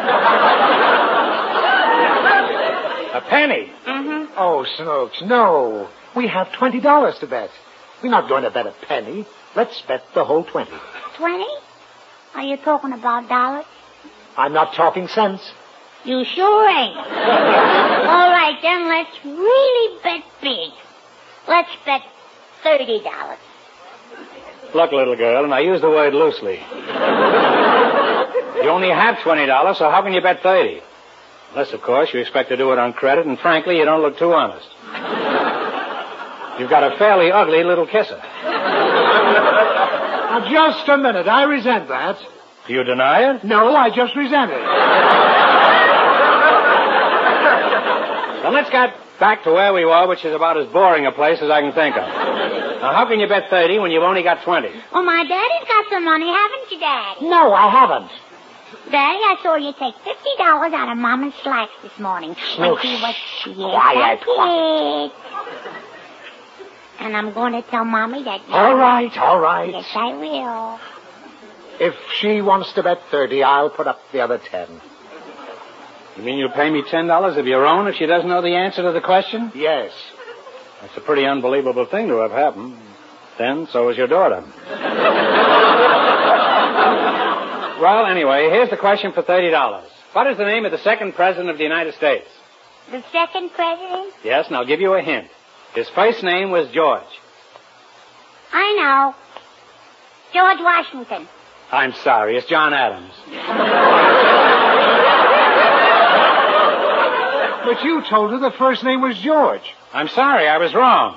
A penny? Mm-hmm. Oh, Snooks, no. We have twenty dollars to bet. We're not going to bet a penny. Let's bet the whole twenty. Twenty? Are you talking about dollars? I'm not talking cents. You sure ain't. All right, then let's really bet big. Let's bet thirty dollars. Look, little girl, and I use the word loosely. You only have twenty dollars, so how can you bet thirty? Unless, of course, you expect to do it on credit, and frankly, you don't look too honest. You've got a fairly ugly little kisser. Now, just a minute. I resent that. Do you deny it? No, I just resent it. Well, let's get back to where we were, which is about as boring a place as I can think of. Now, how can you bet thirty when you've only got twenty? Well, my daddy's got some money, haven't you, Daddy? No, I haven't. Daddy, I saw you take fifty dollars out of Mama's slacks this morning. Oh, when she was... Yes, quiet, I did. And I'm going to tell Mommy that... All right, all right. Yes, I will. If she wants to bet thirty, I'll put up the other ten. You mean you'll pay me ten dollars of your own if she doesn't know the answer to the question? Yes. That's a pretty unbelievable thing to have happened. Then, so is your daughter. Well, anyway, here's the question for thirty dollars. What is the name of the second president of the United States? The second president? Yes, and I'll give you a hint. His first name was George. I know. George Washington. I'm sorry, it's John Adams. But you told her the first name was George. I'm sorry, I was wrong.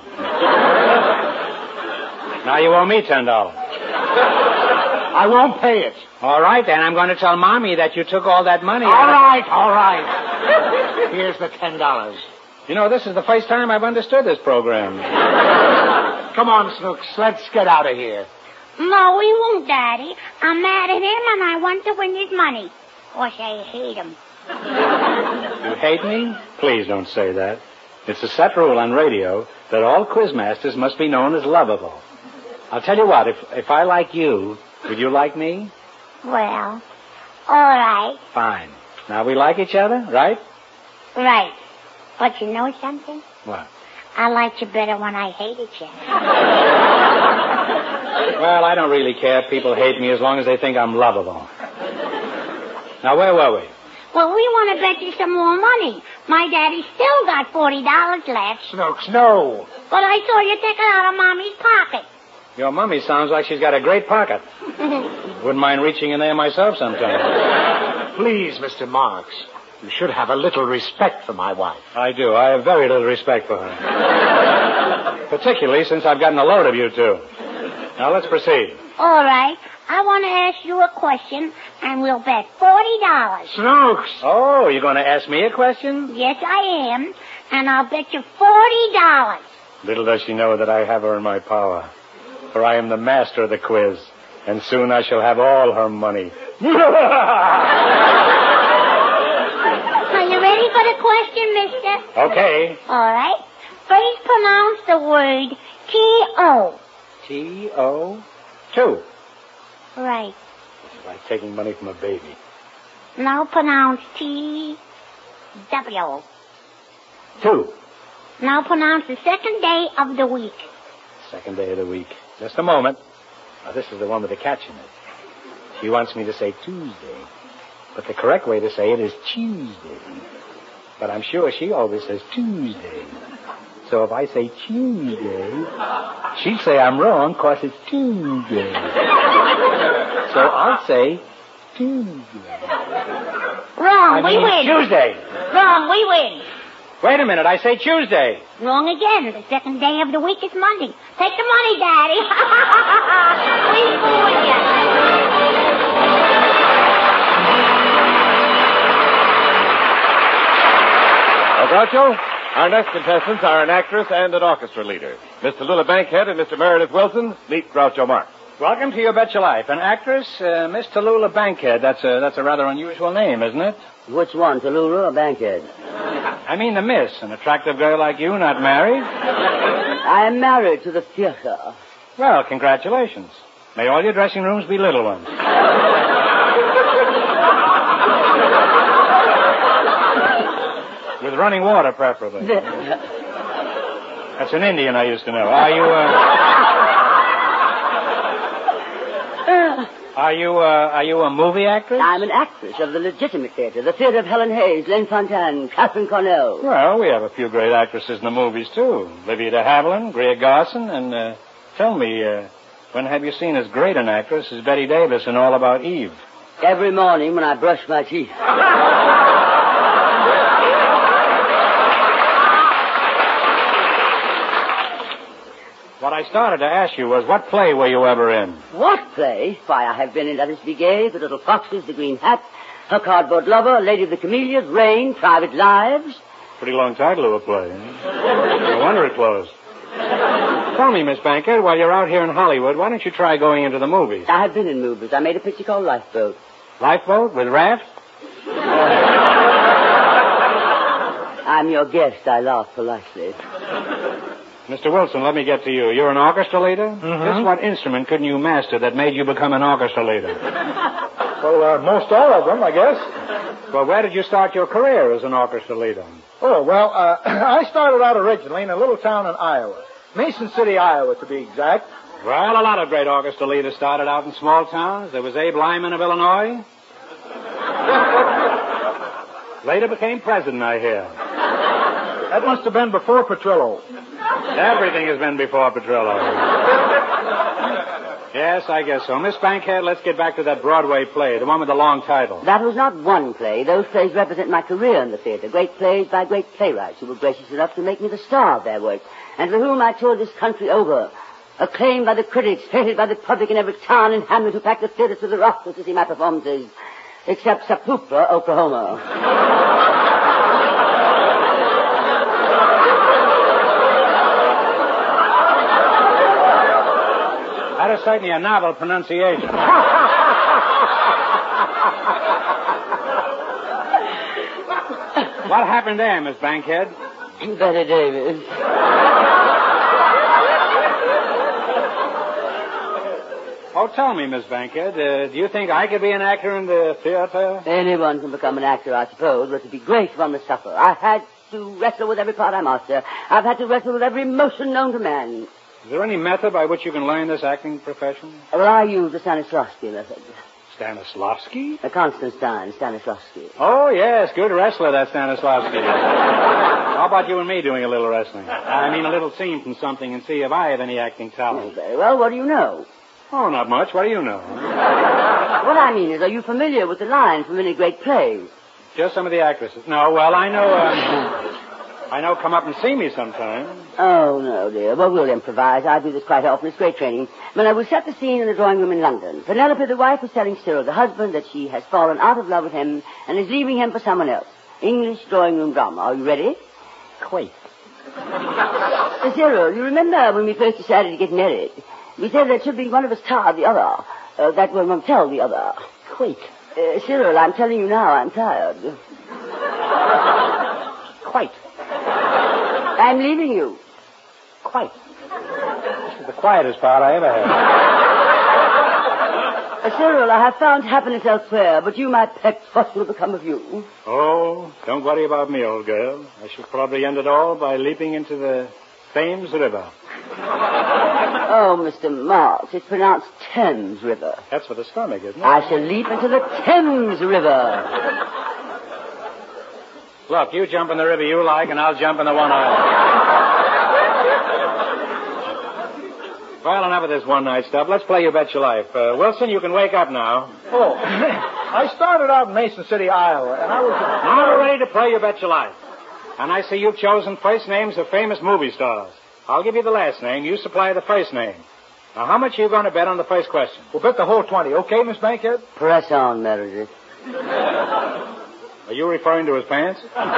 Now you owe me ten dollars. I won't pay it. All right, then. I'm going to tell Mommy that you took all that money. All right, all right. Here's the ten dollars. You know, this is the first time I've understood this program. Come on, Snooks. Let's get out of here. No, we won't, Daddy. I'm mad at him, and I want to win his money. Or I hate him. You hate me? Please don't say that. It's a set rule on radio that all quizmasters must be known as lovable. I'll tell you what, if if I like you, would you like me? Well, all right. Fine. Now we like each other, right? Right. But you know something? What? I liked you better when I hated you. Well, I don't really care if people hate me as long as they think I'm lovable. Now, where were we? Well, we want to bet you some more money. My daddy still got forty dollars left. Snooks, no. But I saw you take it out of Mommy's pocket. Your mummy sounds like she's got a great pocket. Wouldn't mind reaching in there myself sometime. Please, Mister Marks. You should have a little respect for my wife. I do. I have very little respect for her. Particularly since I've gotten a load of you two. Now, let's proceed. All right. I want to ask you a question, and we'll bet forty dollars. Snooks! Oh, you're going to ask me a question? Yes, I am. And I'll bet you forty dollars. Little does she know that I have her in my power. For I am the master of the quiz, and soon I shall have all her money. Are you ready for the question, mister? Okay. All right. First pronounce the word T O. T O Two. Right. It's like taking money from a baby. Now pronounce T W. Two. Now pronounce the second day of the week. Second day of the week. Just a moment. Now, this is the one with the catch in it. She wants me to say Tuesday. But the correct way to say it is Tuesday. But I'm sure she always says Tuesday. So if I say Tuesday, she'll say I'm wrong because it's Tuesday. So I'll say Tuesday. Wrong, I we mean win. Tuesday. Wrong, we win. Wait a minute, I say Tuesday. Wrong again. The second day of the week is Monday. Take the money, Daddy. We fooled you. Well, Groucho, our next contestants are an actress and an orchestra leader. Mister Lula Bankhead and Mister Meredith Wilson. Meet Groucho Marx. Welcome to Your Bet Your Life. An actress, uh, Miss Tallulah Bankhead. That's a, that's a rather unusual name, isn't it? Which one, Tallulah or Bankhead? I mean the miss. An attractive girl like you, not married. I am married to the theater. Well, congratulations. May all your dressing rooms be little ones. With running water, preferably. That's an Indian I used to know. Are you, uh... Are you, uh, are you a movie actress? I'm an actress of the legitimate theater, the theater of Helen Hayes, Lynn Fontanne, Catherine Cornell. Well, we have a few great actresses in the movies, too. Olivia de Havilland, Greer Garson, and, uh, tell me, uh, when have you seen as great an actress as Betty Davis in All About Eve? Every morning when I brush my teeth. What I started to ask you was, what play were you ever in? What play? Why, I have been in Let Us Be Gay, The Little Foxes, The Green Hat, Her Cardboard Lover, Lady of the Camellias, Rain, Private Lives. Pretty long title of a play. No wonder it closed. Tell me, Miss Bankhead, while you're out here in Hollywood, why don't you try going into the movies? I have been in movies. I made a picture called Lifeboat. Lifeboat with raft? I'm your guest. I laugh politely. Mister Wilson, let me get to you. You're an orchestra leader? Mm-hmm. Just what instrument couldn't you master that made you become an orchestra leader? Well, uh, most all of them, I guess. Well, where did you start your career as an orchestra leader? Oh, well, uh, I started out originally in a little town in Iowa. Mason City, Iowa, to be exact. Well, a lot of great orchestra leaders started out in small towns. There was Abe Lyman of Illinois. Later became president, I hear. That must have been before Petrillo. Everything has been before Petrillo. Yes, I guess so. Miss Bankhead, let's get back to that Broadway play, the one with the long title. That was not one play. Those plays represent my career in the theater. Great plays by great playwrights who were gracious enough to make me the star of their work, and for whom I toured this country over. Acclaimed by the critics, hated by the public in every town and hamlet who packed the theater to the rafters to see my performances, except Sapulpa, Oklahoma. That is certainly a novel pronunciation. What happened there, Miss Bankhead? Betty Davis. Oh, tell me, Miss Bankhead, uh, do you think I could be an actor in the theater? Anyone can become an actor, I suppose, but to be great one must suffer. I've had to wrestle with every part I master. I've had to wrestle with every emotion known to man. Is there any method by which you can learn this acting profession? Well, I use the Stanislavski method. Stanislavski? The Constantine Stanislavski. Oh, yes, good wrestler, that Stanislavski. How about you and me doing a little wrestling? I mean, a little scene from something and see if I have any acting talent. Oh, very well. What do you know? Oh, not much. What do you know? What I mean is, are you familiar with the lines from any great plays? Just some of the actresses. No, well, I know, uh, I know Come Up and See Me sometime. Oh, no, dear. Well, we'll improvise. I do this quite often. It's great training. But I will set the scene in the drawing room in London. Penelope, the wife, is telling Cyril, the husband, that she has fallen out of love with him and is leaving him for someone else. English drawing room drama. Are you ready? Quait. Uh, Cyril, you remember when we first decided to get married? We said that should be one of us tar the other. Uh, that one won't tell the other. Quait. Uh, Cyril, I'm telling you now, I'm tired. Quite. I'm leaving you. Quite. This is the quietest part I ever had. Uh, Cyril, I have found happiness elsewhere, but you, my pet, what will become of you? Oh, don't worry about me, old girl. I shall probably end it all by leaping into the Thames River. Oh, Mister Marks, it's pronounced Thames River. That's for the stomach, isn't it? I shall leap into the Thames River. Look, you jump in the river you like, and I'll jump in the one I like. Well, enough of this one-night stuff. Let's play You Bet Your Life. Uh, Wilson, you can wake up now. Oh, I started out in Mason City, Iowa, and I was... Now we're ready to play You Bet Your Life. And I see you've chosen first names of famous movie stars. I'll give you the last name. You supply the first name. Now, how much are you going to bet on the first question? We'll bet the whole twenty. Okay, Miss Bankhead? Press on, Meredith. Are you referring to his pants?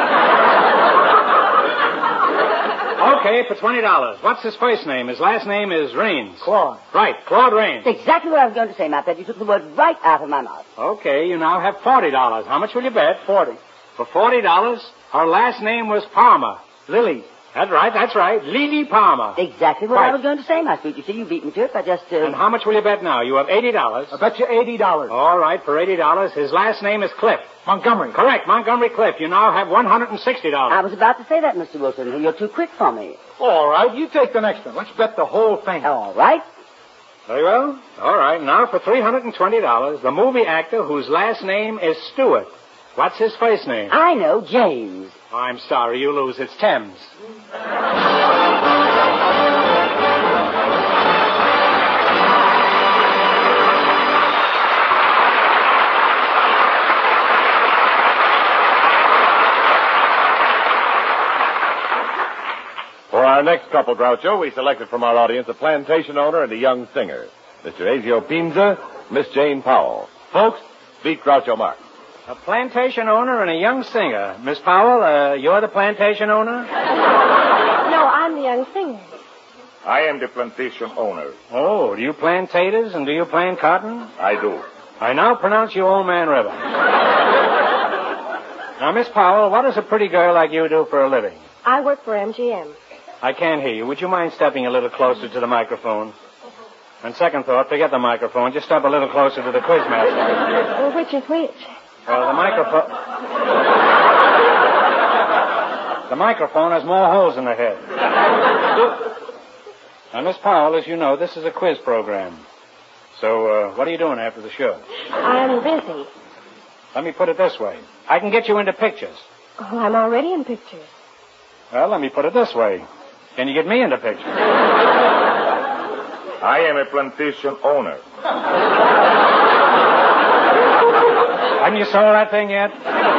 Okay, for twenty dollars. What's his first name? His last name is Raines. Claude. Right, Claude Raines. That's exactly what I was going to say, my pet. You took the word right out of my mouth. Okay, you now have forty dollars. How much will you bet? Forty. For forty dollars, her last name was Palmer. Lily. That's right, that's right. Lily Palmer. Exactly what Right. I was going to say, my sweet. You see, you beat me to it. I just, uh... And how much will you bet now? You have eighty dollars. I bet you eighty dollars. All right, for eighty dollars. His last name is Cliff. Montgomery. Correct, Montgomery Cliff. You now have one hundred sixty dollars. I was about to say that, Mister Wilson. You're too quick for me. All right, you take the next one. Let's bet the whole thing. All right. Very well. All right, now for three hundred twenty dollars, the movie actor whose last name is Stewart. What's his first name? I know, James. I'm sorry, you lose. It's Thames. For our next couple, Groucho, we selected from our audience a plantation owner and a young singer. Mister Ezio Pinza, Miss Jane Powell. Folks, beat Groucho Marx. A plantation owner and a young singer. Miss Powell, uh, you're the plantation owner? No, I'm the young singer. I am the plantation owner. Oh, do you plant taters and do you plant cotton? I do. I now pronounce you Old Man River. Now, Miss Powell, what does a pretty girl like you do for a living? I work for M G M. I can't hear you. Would you mind stepping a little closer to the microphone? On second thought, forget the microphone. Just step a little closer to the quizmaster. Well, which is which? Well, the microphone... The microphone has more holes in the head. Now, Miss Powell, as you know, this is a quiz program. So, uh, what are you doing after the show? I'm busy. Let me put it this way. I can get you into pictures. Oh, I'm already in pictures. Well, let me put it this way. Can you get me into pictures? I am a plantation owner. Haven't you sold that thing yet?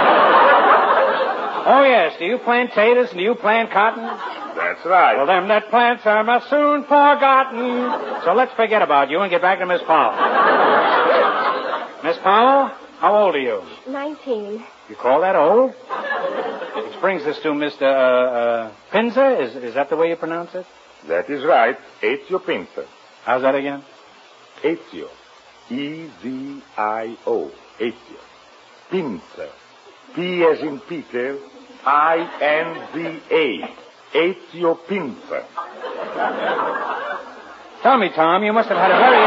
Oh, yes. Do you plant taters and do you plant cotton? That's right. Well, them that plants are must soon forgotten. So let's forget about you and get back to Miss Powell. Miss Powell, how old are you? Nineteen. You call that old? Which brings us to Mister Uh, uh, Pinza. Is, is that the way you pronounce it? That is right. Ezio Pinza. How's that again? Ezio. E Z I O. Ezio. Pinza. P as in Peter. I N Z A. Ezio Pinza. Tell me, Tom, you must have had a very...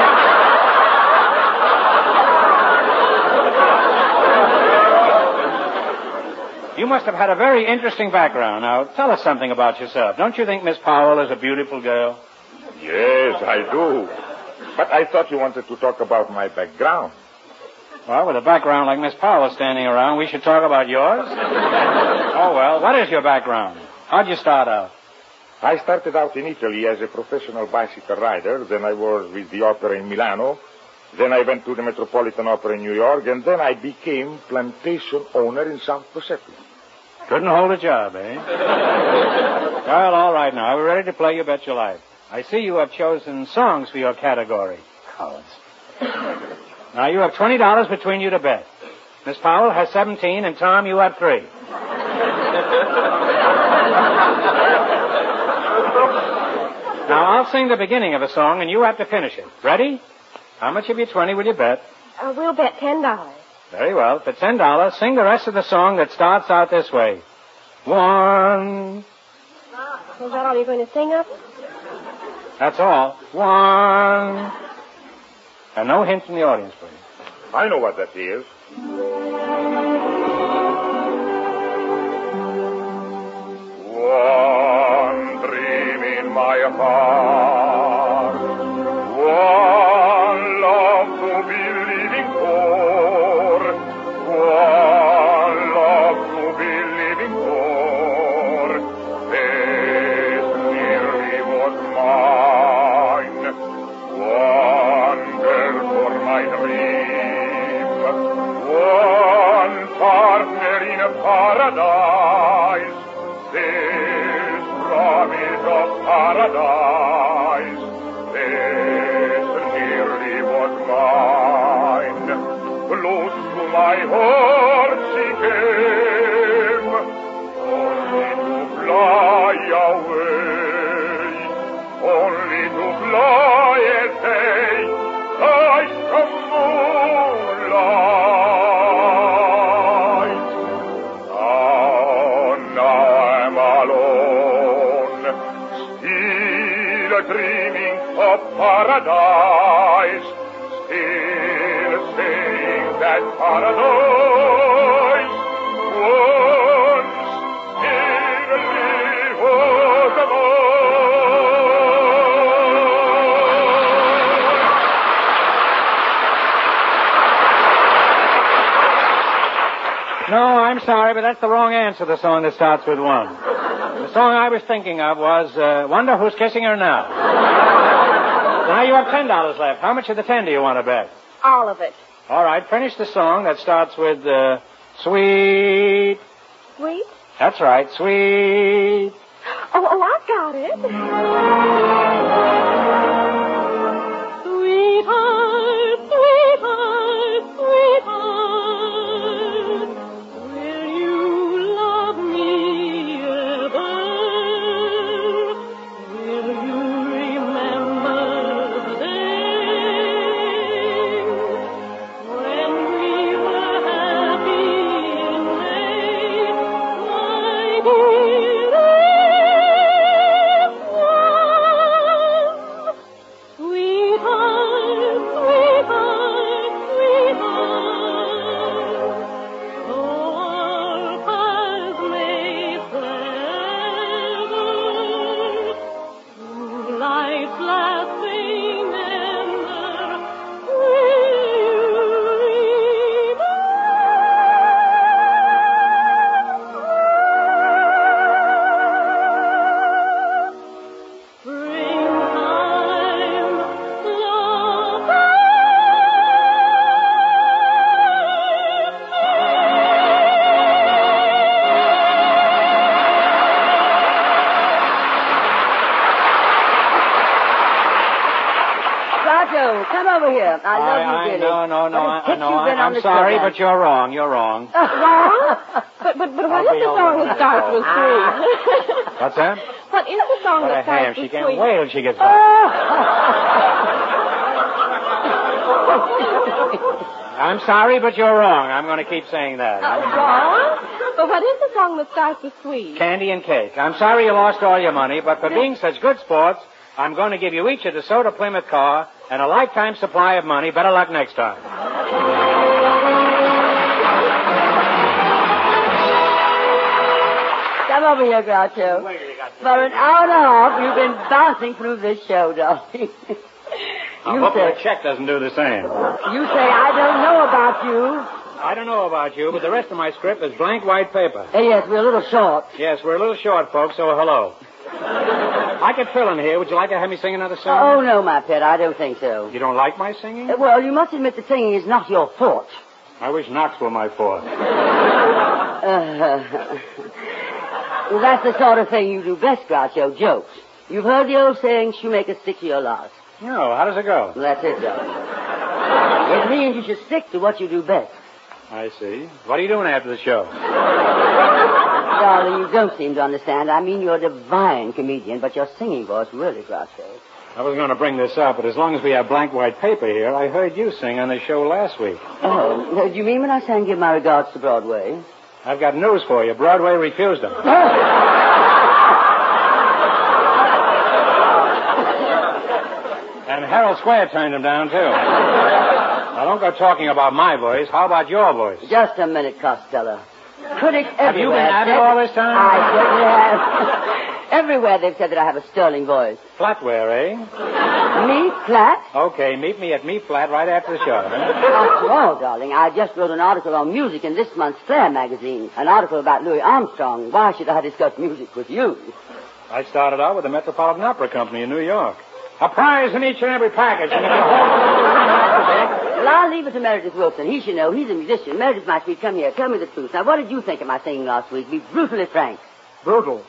You must have had a very interesting background. Now, tell us something about yourself. Don't you think Miss Powell is a beautiful girl? Yes, I do. But I thought you wanted to talk about my background. Well, with a background like Miss Powell standing around, we should talk about yours. Oh, well, what is your background? How'd you start out? I started out in Italy as a professional bicycle rider. Then I was with the opera in Milano. Then I went to the Metropolitan Opera in New York, and then I became plantation owner in South Pacific. Couldn't hold a job, eh? Well, all right now. We're ready to play You Bet Your Life. I see you have chosen songs for your category. Cowards. Now, you have twenty dollars between you to bet. Miss Powell has seventeen, and Tom, you have three. Now, I'll sing the beginning of a song, and you have to finish it. Ready? How much of your twenty will you bet? Uh, we'll bet ten dollars. Very well. For ten dollars, sing the rest of the song that starts out this way. One. Is that all you're going to sing up? That's all. One. And no hints from the audience, please. I know what that is. One dream in my heart. One love to be living for. One love to be living for. This nearly was mine. One girl for my dream. One partner in a paradise. This promise of paradise. This nearly was mine. Close to my heart she came, only to fly away, only to fly away, like the moonlight. Oh, now I'm alone, still dreaming of paradise, still saying that paradise once nearly was No, I'm sorry, but that's the wrong answer, the song that starts with one. The song I was thinking of was, uh, Wonder Who's Kissing Her Now. Now you have ten dollars left. How much of the ten do you want to bet? All of it. All right, finish the song that starts with, uh, Sweet. Sweet? That's right, Sweet. Oh, oh, I got it. Sweetheart, sweetheart, sweetheart, will you love me ever? Will you remember the day when we were happy in May, my dearest one? Sweetheart, sweetheart, sweetheart, though our paths may sever, through life's lasting ember, will you springtime, love, Groucho, come over here. I love I, you, Billy. no, no, no, What a I, hit no, you've been I, on I'm this sorry, program. but you're wrong. You're wrong. Wrong? But, but, but what I'll is be the on song the that starts with three? What's that? What is the song What a that starts ham. She with can't three? wait till she gets back. I'm sorry, but you're wrong. I'm going to keep saying that. Wrong? But what is the song that starts with sweet? Candy and cake. I'm sorry you lost all your money, but for being such good sports, I'm going to give you each a DeSoto Plymouth car and a lifetime supply of money. Better luck next time. Come over here, Groucho. For an hour and a half, you've been bouncing through this show, darling. I You hope say- my check doesn't do the same. You say, I don't know about you. I don't know about you, but the rest of my script is blank white paper. Hey, yes, we're a little short. Yes, we're a little short, folks, so hello. I could fill in here. Would you like to have me sing another song? Oh, no, my pet, I don't think so. You don't like my singing? Uh, well, you must admit that singing is not your forte. I wish Knox were my forte. Uh, well, that's the sort of thing you do best, Groucho, jokes. You've heard the old saying, shoemaker, stick to your last. No, how does it go? Well, that's it, darling. It means you should stick to what you do best. I see. What are you doing after the show? Darling, you don't seem to understand. I mean, you're a divine comedian, but your singing voice really, Groucho. I was going to bring this up, but as long as we have blank white paper here, I heard you sing on the show last week. Oh, do you mean when I sang Give My Regards to Broadway? I've got news for you. Broadway refused them. And Herald Square turned him down, too. Now, don't go talking about my voice. How about your voice? Just a minute, Costello. Critics Have you been everywhere at it said- all this time? I certainly have. Everywhere they've said that I have a sterling voice. Flatware, eh? Me, flat? Okay, meet me at Me Flat right after the show. Huh? After all, darling, I just wrote an article on music in this month's Flair magazine. An article about Louis Armstrong. Why should I discuss music with you? I started out with the Metropolitan Opera Company in New York. A prize in each and every package. And if you Well, I'll leave it to Meredith Wilson. He should know. He's a musician. Meredith, my sweet, come here. Tell me the truth. Now, what did you think of my singing last week? Be brutally frank. Brutal.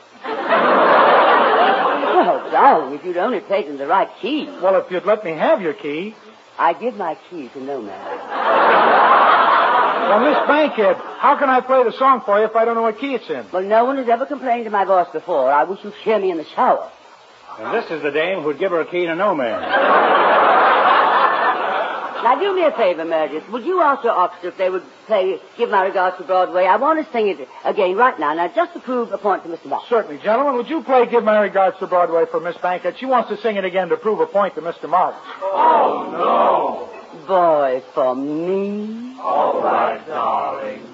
Well, darling, if you'd only taken the right key. Well, if you'd let me have your key. I give my key to no man. Well, Miss Bankhead, how can I play the song for you if I don't know what key it's in? Well, no one has ever complained of my voice before. I wish you'd hear me in the shower. And this is the dame who'd give her a key to no man. Now, do me a favor, Meredith. Would you ask your orchestra if they would play Give My Regards to Broadway? I want to sing it again right now. Now, just to prove a point to Mister Marks. Certainly, gentlemen. Would you play Give My Regards to Broadway for Miss Bankhead? She wants to sing it again to prove a point to Mister Marks. Oh, no. Boy, for me. All right, darling.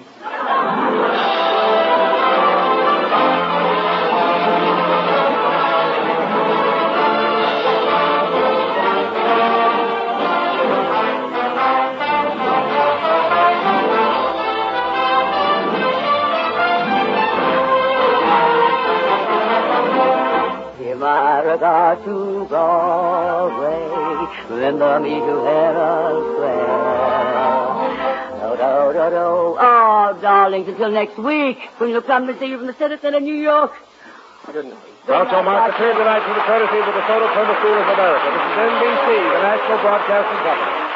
Give my regard to Broadway. Remember me to Herald Square. Do, do, do, do. Oh, darlings, until next week, when you'll come to see you from the citizen of New York. Good night. Groucho Marx appeared tonight through the courtesy of the DeSoto Perma School of America. This is N B C, the National Broadcasting Company.